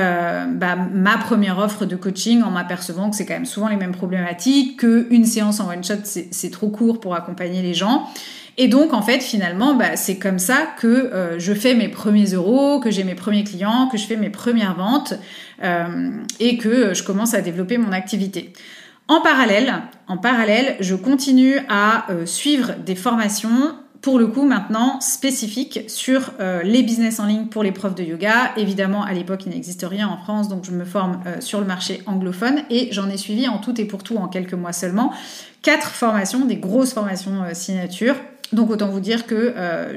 ma première offre de coaching en m'apercevant que c'est quand même souvent les mêmes problématiques, qu'une séance en one shot c'est trop court pour accompagner les gens. Et donc en fait finalement c'est comme ça que je fais mes premiers euros, que j'ai mes premiers clients, que je fais mes premières ventes et que je commence à développer mon activité. En parallèle, je continue à suivre des formations, pour le coup maintenant spécifiques sur les business en ligne pour les profs de yoga. Évidemment, à l'époque, il n'existe rien en France, donc je me forme sur le marché anglophone et j'en ai suivi en tout et pour tout en quelques mois seulement 4 formations, des grosses formations signature. Donc autant vous dire que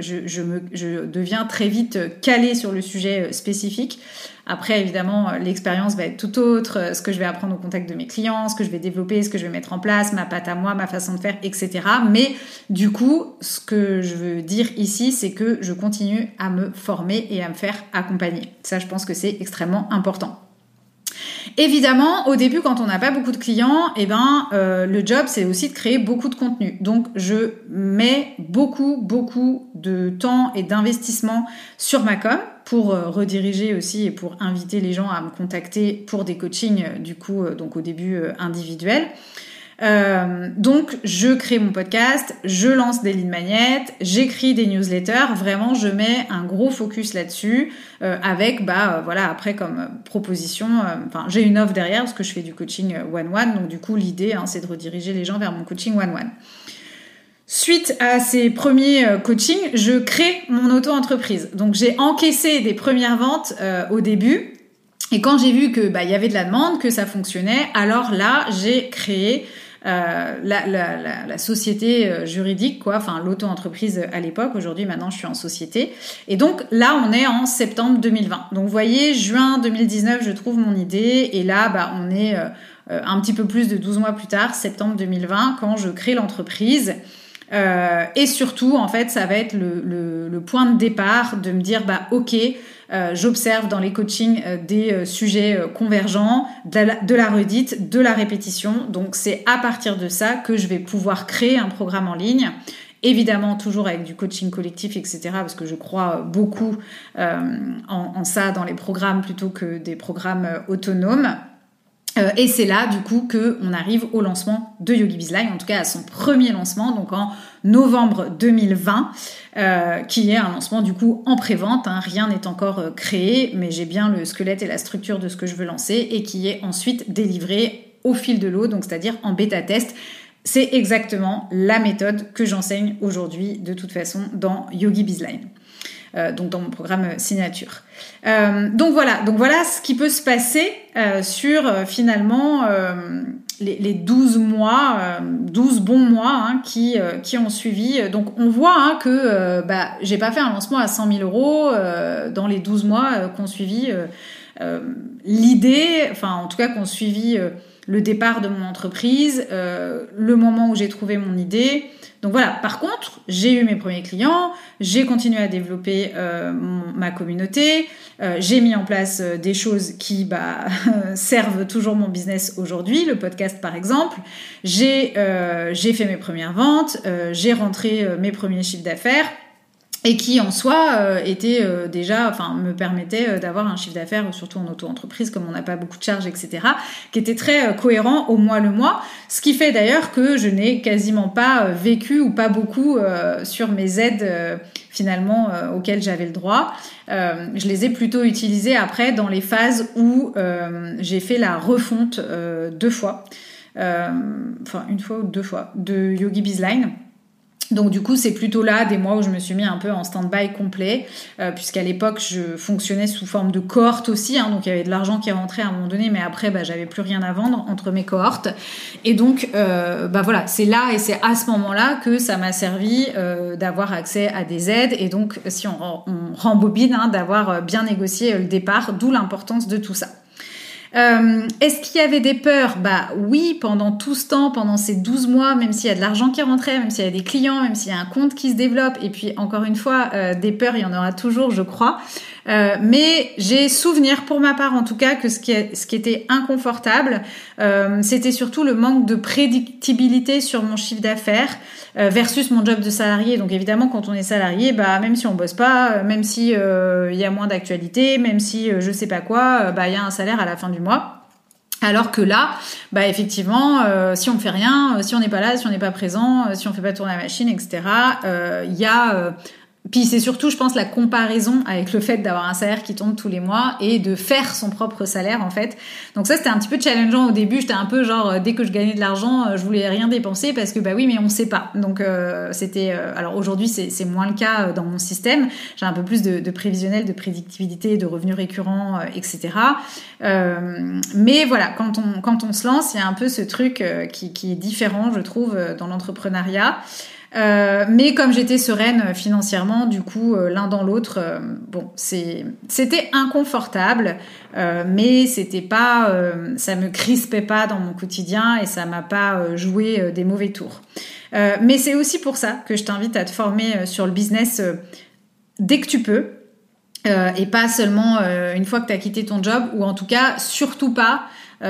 je deviens très vite calée sur le sujet spécifique. Après, évidemment, l'expérience va être tout autre, ce que je vais apprendre au contact de mes clients, ce que je vais développer, ce que je vais mettre en place, ma patte à moi, ma façon de faire, etc. Mais du coup, ce que je veux dire ici, c'est que je continue à me former et à me faire accompagner. Ça, je pense que c'est extrêmement important. Évidemment, au début, quand on n'a pas beaucoup de clients, le job, c'est aussi de créer beaucoup de contenu. Donc, je mets beaucoup de temps et d'investissement sur ma com pour rediriger aussi et pour inviter les gens à me contacter pour des coachings, donc au début individuels. Donc, je crée mon podcast, je lance des lead magnets, j'écris des newsletters. Vraiment, je mets un gros focus là-dessus avec, après comme proposition. J'ai une offre derrière parce que je fais du coaching one-one. Donc, du coup, l'idée, c'est de rediriger les gens vers mon coaching one-one. Suite à ces premiers coachings, je crée mon auto-entreprise. Donc, j'ai encaissé des premières ventes au début. Et quand j'ai vu que y avait de la demande, que ça fonctionnait, alors là, j'ai créé la société juridique, l'auto-entreprise à l'époque. Aujourd'hui, maintenant, je suis en société. Et donc, là, on est en septembre 2020. Donc, vous voyez, juin 2019, je trouve mon idée. Et là, on est un petit peu plus de 12 mois plus tard, septembre 2020, quand je crée l'entreprise. Et surtout, en fait, ça va être le point de départ de me dire, ok, j'observe dans les coachings des sujets convergents, de la redite, de la répétition. Donc, c'est à partir de ça que je vais pouvoir créer un programme en ligne. Évidemment, toujours avec du coaching collectif, etc. Parce que je crois beaucoup en ça dans les programmes plutôt que des programmes autonomes. Et c'est là, du coup, qu'on arrive au lancement de YogiBiz Live, en tout cas à son premier lancement, donc en novembre 2020, qui est un lancement, du coup, en pré-vente. Rien n'est encore créé, mais j'ai bien le squelette et la structure de ce que je veux lancer et qui est ensuite délivré au fil de l'eau, donc c'est-à-dire en bêta-test. C'est exactement la méthode que j'enseigne aujourd'hui, de toute façon, dans YogiBiz Live. Donc dans mon programme signature. Donc voilà ce qui peut se passer sur finalement les 12 mois, 12 bons mois qui ont suivi. Donc on voit que j'ai pas fait un lancement à 100 000 € dans les 12 mois qu'on suivi l'idée, enfin en tout cas qu'on suivi le départ de mon entreprise, le moment où j'ai trouvé mon idée. Donc voilà, par contre, j'ai eu mes premiers clients, j'ai continué à développer ma communauté, j'ai mis en place des choses qui servent toujours mon business aujourd'hui, le podcast par exemple. J'ai fait mes premières ventes, j'ai rentré mes premiers chiffres d'affaires. Et qui en soi était déjà, enfin me permettait d'avoir un chiffre d'affaires, surtout en auto-entreprise, comme on n'a pas beaucoup de charges, etc., qui était très cohérent au mois le mois, ce qui fait d'ailleurs que je n'ai quasiment pas vécu ou pas beaucoup sur mes aides finalement auxquelles j'avais le droit. Je les ai plutôt utilisées après dans les phases où j'ai fait la refonte 2 fois, enfin une fois ou 2 fois, de Yogi Bizline. Donc du coup, c'est plutôt là des mois où je me suis mis un peu en stand-by complet, puisqu'à l'époque, je fonctionnais sous forme de cohorte aussi, donc il y avait de l'argent qui rentrait à un moment donné, mais après, j'avais plus rien à vendre entre mes cohortes. Et donc, voilà, c'est là et c'est à ce moment-là que ça m'a servi d'avoir accès à des aides, et donc, si on rembobine, d'avoir bien négocié le départ, d'où l'importance de tout ça. Est-ce qu'il y avait des peurs? Oui, pendant tout ce temps, pendant ces 12 mois, même s'il y a de l'argent qui rentrait, même s'il y a des clients, même s'il y a un compte qui se développe, et puis encore une fois, des peurs, il y en aura toujours, je crois. Mais j'ai souvenir, pour ma part en tout cas, que ce qui était inconfortable, c'était surtout le manque de prédictibilité sur mon chiffre d'affaires versus mon job de salarié. Donc évidemment, quand on est salarié, même si on bosse pas, même si y a moins d'actualité, même si je sais pas quoi, y a un salaire à la fin du mois. Alors que là, effectivement, si on fait rien, si on n'est pas là, si on n'est pas présent, si on fait pas tourner la machine, etc., y a puis c'est surtout, je pense, la comparaison avec le fait d'avoir un salaire qui tombe tous les mois et de faire son propre salaire, en fait. Donc ça, c'était un petit peu challengeant au début. J'étais un peu genre, dès que je gagnais de l'argent, je voulais rien dépenser parce que, oui, mais on sait pas. Donc c'était... alors aujourd'hui, c'est moins le cas dans mon système. J'ai un peu plus de prévisionnel, de prédictibilité, de revenus récurrents, etc. Mais voilà, quand on se lance, il y a un peu ce truc qui est différent, je trouve, dans l'entrepreneuriat. Mais comme j'étais sereine financièrement, du coup, l'un dans l'autre, c'était inconfortable, mais c'était pas, ça me crispait pas dans mon quotidien et ça m'a pas joué des mauvais tours. Mais c'est aussi pour ça que je t'invite à te former sur le business dès que tu peux, et pas seulement une fois que tu as quitté ton job, ou en tout cas surtout pas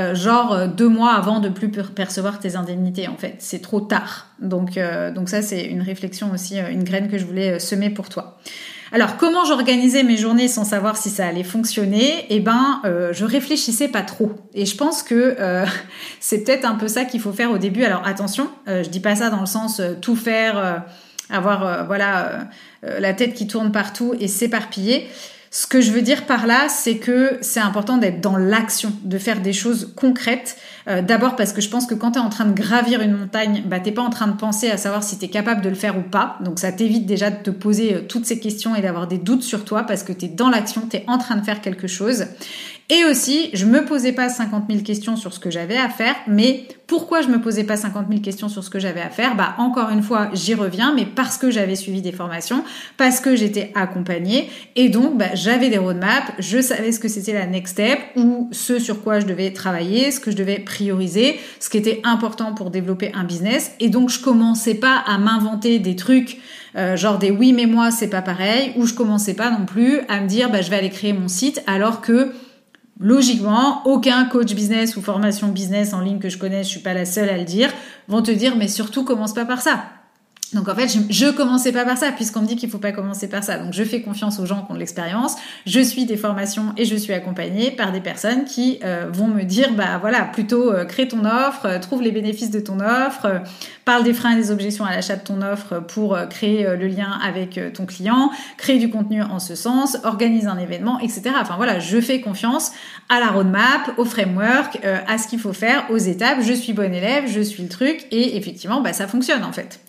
2 mois avant de plus percevoir tes indemnités, en fait. C'est trop tard. Donc ça, c'est une réflexion aussi, une graine que je voulais semer pour toi. Alors, comment j'organisais mes journées sans savoir si ça allait fonctionner? Je réfléchissais pas trop. Et je pense que c'est peut-être un peu ça qu'il faut faire au début. Alors, attention, je dis pas ça dans le sens tout faire, avoir la tête qui tourne partout et s'éparpiller. Ce que je veux dire par là, c'est que c'est important d'être dans l'action, de faire des choses concrètes. D'abord parce que je pense que quand tu es en train de gravir une montagne, t'es pas en train de penser à savoir si tu es capable de le faire ou pas. Donc ça t'évite déjà de te poser toutes ces questions et d'avoir des doutes sur toi parce que tu es dans l'action, tu es en train de faire quelque chose. Et aussi, je me posais pas 50 000 questions sur ce que j'avais à faire, mais pourquoi je me posais pas 50 000 questions sur ce que j'avais à faire? Encore une fois, j'y reviens, mais parce que j'avais suivi des formations, parce que j'étais accompagnée, et donc j'avais des roadmaps, je savais ce que c'était la next step, ou ce sur quoi je devais travailler, ce que je devais prioriser, ce qui était important pour développer un business, et donc je commençais pas à m'inventer des trucs genre des oui mais moi c'est pas pareil, ou je commençais pas non plus à me dire je vais aller créer mon site, alors que logiquement, aucun coach business ou formation business en ligne que je connais, je suis pas la seule à le dire, vont te dire mais surtout commence pas par ça. Donc en fait, je commençais pas par ça, puisqu'on me dit qu'il faut pas commencer par ça. Donc je fais confiance aux gens qui ont de l'expérience, je suis des formations et je suis accompagnée par des personnes qui vont me dire plutôt crée ton offre, trouve les bénéfices de ton offre, parle des freins et des objections à l'achat de ton offre pour créer le lien avec ton client, crée du contenu en ce sens, organise un événement, etc. Enfin voilà, je fais confiance à la roadmap, au framework, à ce qu'il faut faire, aux étapes. Je suis bonne élève, je suis le truc, et effectivement ça fonctionne en fait.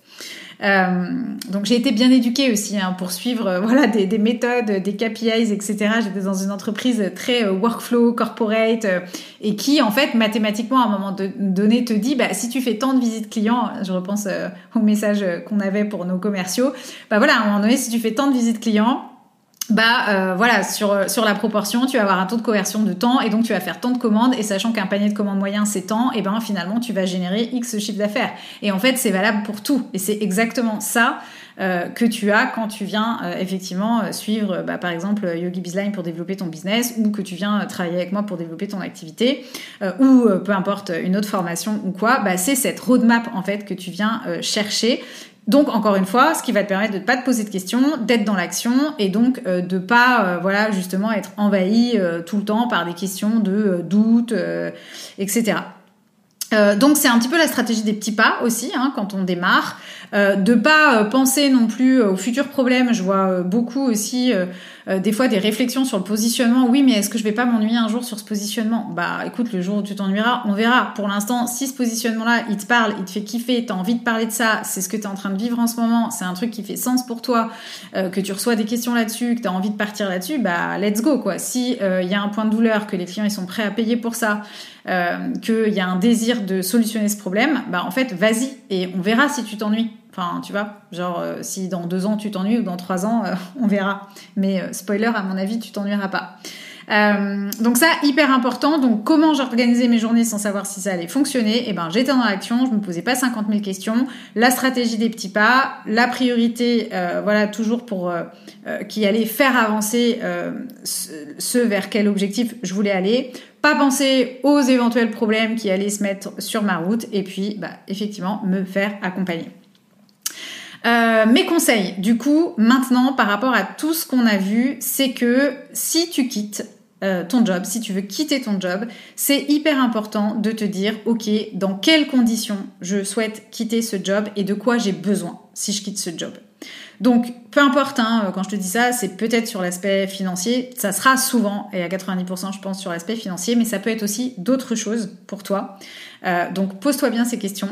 Donc j'ai été bien éduquée aussi pour suivre des méthodes, des KPIs, etc. J'étais dans une entreprise très workflow, corporate, et qui en fait mathématiquement à un moment donné te dit si tu fais tant de visites clients, je repense au message qu'on avait pour nos commerciaux, à un moment donné si tu fais tant de visites clients, voilà, sur la proportion, tu vas avoir un taux de conversion de temps et donc tu vas faire tant de commandes et sachant qu'un panier de commandes moyen c'est tant, et ben finalement tu vas générer X chiffre d'affaires. Et en fait, c'est valable pour tout et c'est exactement ça que tu as quand tu viens effectivement suivre par exemple Yogi Bizline pour développer ton business ou que tu viens travailler avec moi pour développer ton activité ou peu importe une autre formation ou quoi, c'est cette roadmap en fait que tu viens chercher. Donc, encore une fois, ce qui va te permettre de ne pas te poser de questions, d'être dans l'action et donc de ne pas, justement, être envahi tout le temps par des questions de doute, etc. Donc, c'est un petit peu la stratégie des petits pas aussi, quand on démarre. De pas penser non plus aux futurs problèmes. Je vois beaucoup aussi des fois des réflexions sur le positionnement. Oui, mais est-ce que je vais pas m'ennuyer un jour sur ce positionnement ? Écoute, le jour où tu t'ennuieras, on verra. Pour l'instant, si ce positionnement-là, il te parle, il te fait kiffer, t'as envie de parler de ça, c'est ce que t'es en train de vivre en ce moment, c'est un truc qui fait sens pour toi, que tu reçois des questions là-dessus, que t'as envie de partir là-dessus, let's go, quoi. Si y a un point de douleur, que les clients ils sont prêts à payer pour ça, qu'il y a un désir de solutionner ce problème, en fait, vas-y et on verra si tu t'ennuies. Enfin, tu vois, genre, si dans 2 ans tu t'ennuies ou dans 3 ans, on verra. Mais spoiler, à mon avis, tu t'ennuieras pas. Donc ça, hyper important. Donc, comment j'organisais mes journées sans savoir si ça allait fonctionner ? J'étais dans l'action, je me posais pas 50 000 questions. La stratégie des petits pas, la priorité, toujours pour qui allait faire avancer ce vers quel objectif je voulais aller. Pas penser aux éventuels problèmes qui allaient se mettre sur ma route et puis, effectivement, me faire accompagner. Mes conseils, du coup, maintenant, par rapport à tout ce qu'on a vu, c'est que si tu quittes ton job, si tu veux quitter ton job, c'est hyper important de te dire, ok, dans quelles conditions je souhaite quitter ce job et de quoi j'ai besoin si je quitte ce job. Donc, peu importe, quand je te dis ça, c'est peut-être sur l'aspect financier, ça sera souvent, et à 90% je pense sur l'aspect financier, mais ça peut être aussi d'autres choses pour toi. Donc, pose-toi bien ces questions.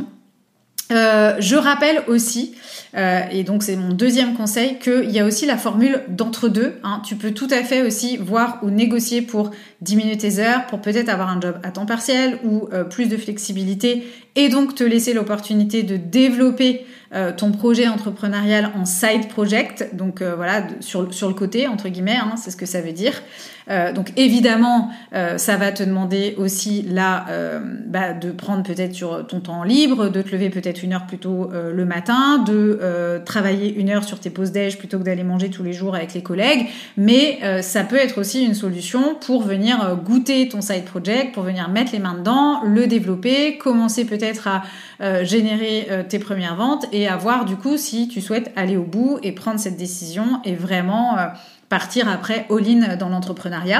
Je rappelle aussi, et donc c'est mon deuxième conseil, qu'il y a aussi la formule d'entre-deux. Tu peux tout à fait aussi voir ou négocier pour diminuer tes heures, pour peut-être avoir un job à temps partiel ou plus de flexibilité et donc te laisser l'opportunité de développer ton projet entrepreneurial en side project, donc sur le côté, entre guillemets, c'est ce que ça veut dire. Donc évidemment, ça va te demander aussi là de prendre peut-être sur ton temps libre, de te lever peut-être 1 heure plus tôt le matin, de travailler 1 heure sur tes pauses déj plutôt que d'aller manger tous les jours avec les collègues, mais ça peut être aussi une solution pour venir goûter ton side project, pour venir mettre les mains dedans, le développer, commencer peut-être à générer tes premières ventes et à voir du coup si tu souhaites aller au bout et prendre cette décision et vraiment partir après all-in dans l'entrepreneuriat.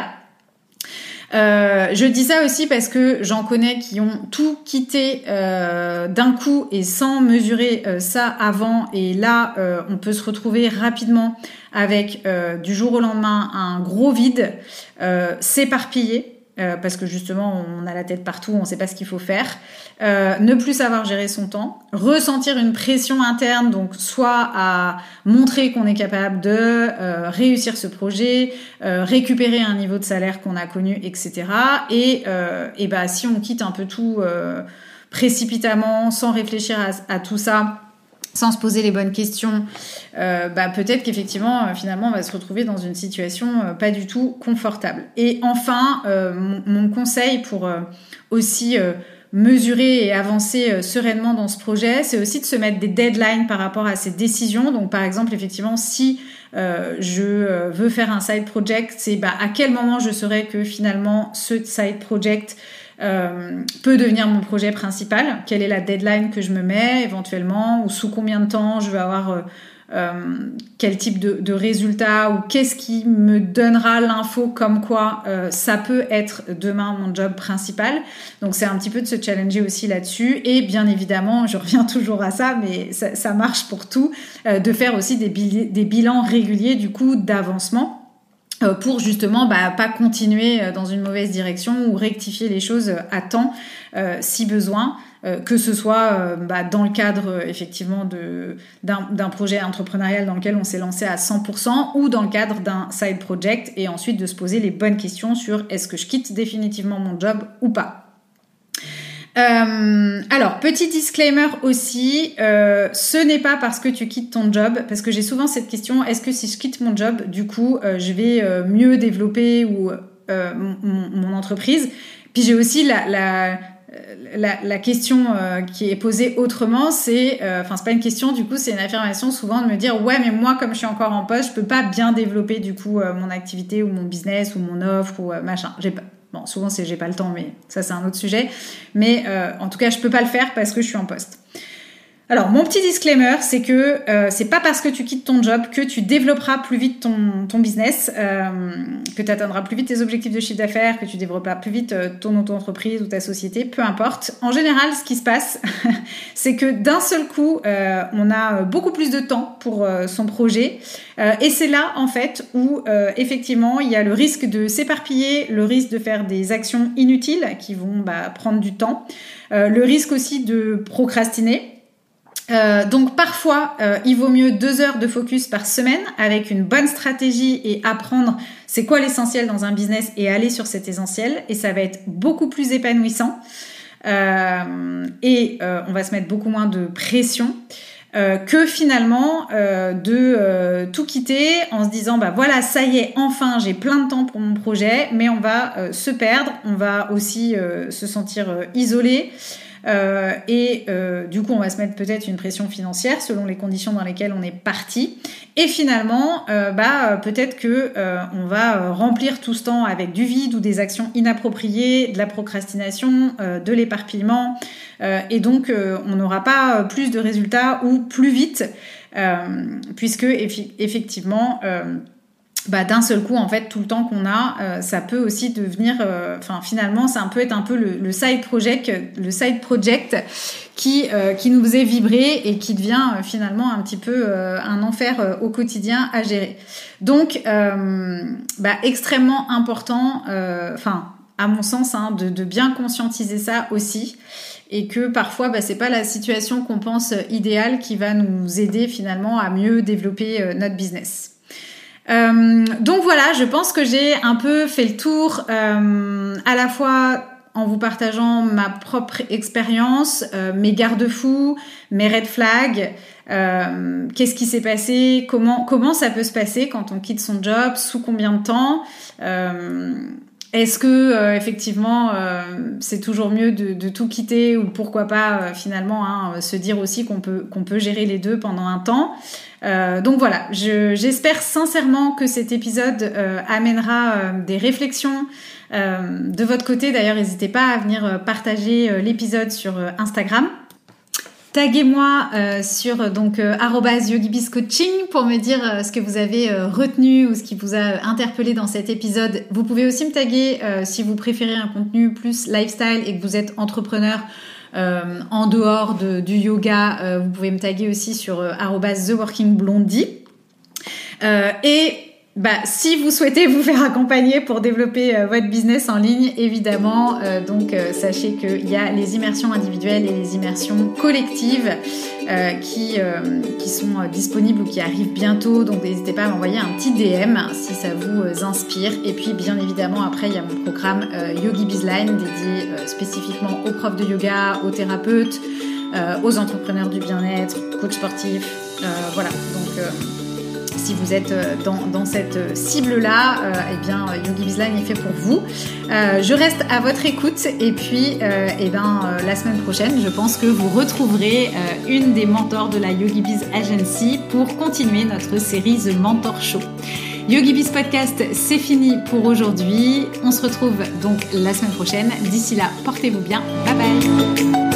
Je dis ça aussi parce que j'en connais qui ont tout quitté d'un coup et sans mesurer ça avant, et là on peut se retrouver rapidement avec du jour au lendemain un gros vide, s'éparpiller. Parce que justement on a la tête partout, on ne sait pas ce qu'il faut faire, ne plus savoir gérer son temps, ressentir une pression interne, donc soit à montrer qu'on est capable de réussir ce projet, récupérer un niveau de salaire qu'on a connu, etc. Et si on quitte un peu tout précipitamment, sans réfléchir à tout ça, sans se poser les bonnes questions, peut-être qu'effectivement, finalement, on va se retrouver dans une situation pas du tout confortable. Et enfin, mon conseil pour aussi mesurer et avancer sereinement dans ce projet, c'est aussi de se mettre des deadlines par rapport à ces décisions. Donc, par exemple, effectivement, si je veux faire un side project, c'est à quel moment je saurai que finalement, ce side project peut devenir mon projet principal, quelle est la deadline que je me mets éventuellement, ou sous combien de temps je veux avoir quel type de résultat, ou qu'est-ce qui me donnera l'info comme quoi ça peut être demain mon job principal. Donc c'est un petit peu de se challenger aussi là-dessus, et bien évidemment je reviens toujours à ça, mais ça marche pour tout, de faire aussi des bilans réguliers du coup d'avancement, pour justement pas continuer dans une mauvaise direction ou rectifier les choses à temps si besoin, que ce soit dans le cadre effectivement d'un projet entrepreneurial dans lequel on s'est lancé à 100%, ou dans le cadre d'un side project, et ensuite de se poser les bonnes questions sur est-ce que je quitte définitivement mon job ou pas. Alors, petit disclaimer aussi, ce n'est pas parce que tu quittes ton job, parce que j'ai souvent cette question, est-ce que si je quitte mon job, du coup, je vais mieux développer mon entreprise? Puis j'ai aussi la question qui est posée autrement, c'est pas une question, du coup, c'est une affirmation souvent de me dire, ouais, mais moi, comme je suis encore en poste, je peux pas bien développer, du coup, mon activité ou mon business ou mon offre ou machin. Bon, souvent, c'est j'ai pas le temps, mais ça, c'est un autre sujet. Mais en tout cas, je peux pas le faire parce que je suis en poste. Alors, mon petit disclaimer, c'est que c'est pas parce que tu quittes ton job que tu développeras plus vite ton business, que tu atteindras plus vite tes objectifs de chiffre d'affaires, que tu développeras plus vite ton auto-entreprise ou ta société, peu importe. En général, ce qui se passe, c'est que d'un seul coup, on a beaucoup plus de temps pour son projet. Et c'est là, en fait, où effectivement, il y a le risque de s'éparpiller, le risque de faire des actions inutiles qui vont prendre du temps, le risque aussi de procrastiner. Donc parfois, il vaut mieux 2 heures de focus par semaine avec une bonne stratégie et apprendre c'est quoi l'essentiel dans un business et aller sur cet essentiel. Et ça va être beaucoup plus épanouissant et on va se mettre beaucoup moins de pression que finalement de tout quitter en se disant voilà, ça y est, enfin j'ai plein de temps pour mon projet, mais on va se perdre, on va aussi se sentir isolé. Du coup on va se mettre peut-être une pression financière selon les conditions dans lesquelles on est parti et finalement peut-être que on va remplir tout ce temps avec du vide ou des actions inappropriées, de la procrastination, de l'éparpillement et donc on n'aura pas plus de résultats ou plus vite puisque effectivement d'un seul coup, en fait, tout le temps qu'on a, ça peut aussi devenir... finalement, ça peut être un peu le side project qui nous faisait vibrer et qui devient finalement un petit peu un enfer au quotidien à gérer. Donc, extrêmement important, à mon sens, de bien conscientiser ça aussi. Et que parfois, c'est pas la situation qu'on pense idéale qui va nous aider finalement à mieux développer notre business. Donc voilà, je pense que j'ai un peu fait le tour à la fois en vous partageant ma propre expérience, mes garde-fous, mes red flags, qu'est-ce qui s'est passé, comment ça peut se passer quand on quitte son job, sous combien de temps, est-ce que effectivement c'est toujours mieux de tout quitter ou pourquoi pas finalement se dire aussi qu'on peut gérer les deux pendant un temps. Donc voilà, j'espère sincèrement que cet épisode amènera des réflexions de votre côté. D'ailleurs, n'hésitez pas à venir partager l'épisode sur Instagram. Taguez-moi sur @YogiBizCoaching pour me dire ce que vous avez retenu ou ce qui vous a interpellé dans cet épisode. Vous pouvez aussi me taguer si vous préférez un contenu plus lifestyle et que vous êtes entrepreneur en dehors du yoga. Vous pouvez me taguer aussi sur @TheWorkingBlondie. Si vous souhaitez vous faire accompagner pour développer votre business en ligne, évidemment, sachez qu'il y a les immersions individuelles et les immersions collectives qui sont disponibles ou qui arrivent bientôt. Donc n'hésitez pas à m'envoyer un petit DM si ça vous inspire. Et puis bien évidemment, après, il y a mon programme Yogi Bizline dédié spécifiquement aux profs de yoga, aux thérapeutes, aux entrepreneurs du bien-être, coachs sportifs. Voilà, donc... si vous êtes dans cette cible-là, Yogi Bizline est fait pour vous. Je reste à votre écoute et puis la semaine prochaine, je pense que vous retrouverez une des mentors de la Yogi Biz Agency pour continuer notre série The Mentor Show. Yogi Biz Podcast, c'est fini pour aujourd'hui. On se retrouve donc la semaine prochaine. D'ici là, portez-vous bien. Bye bye.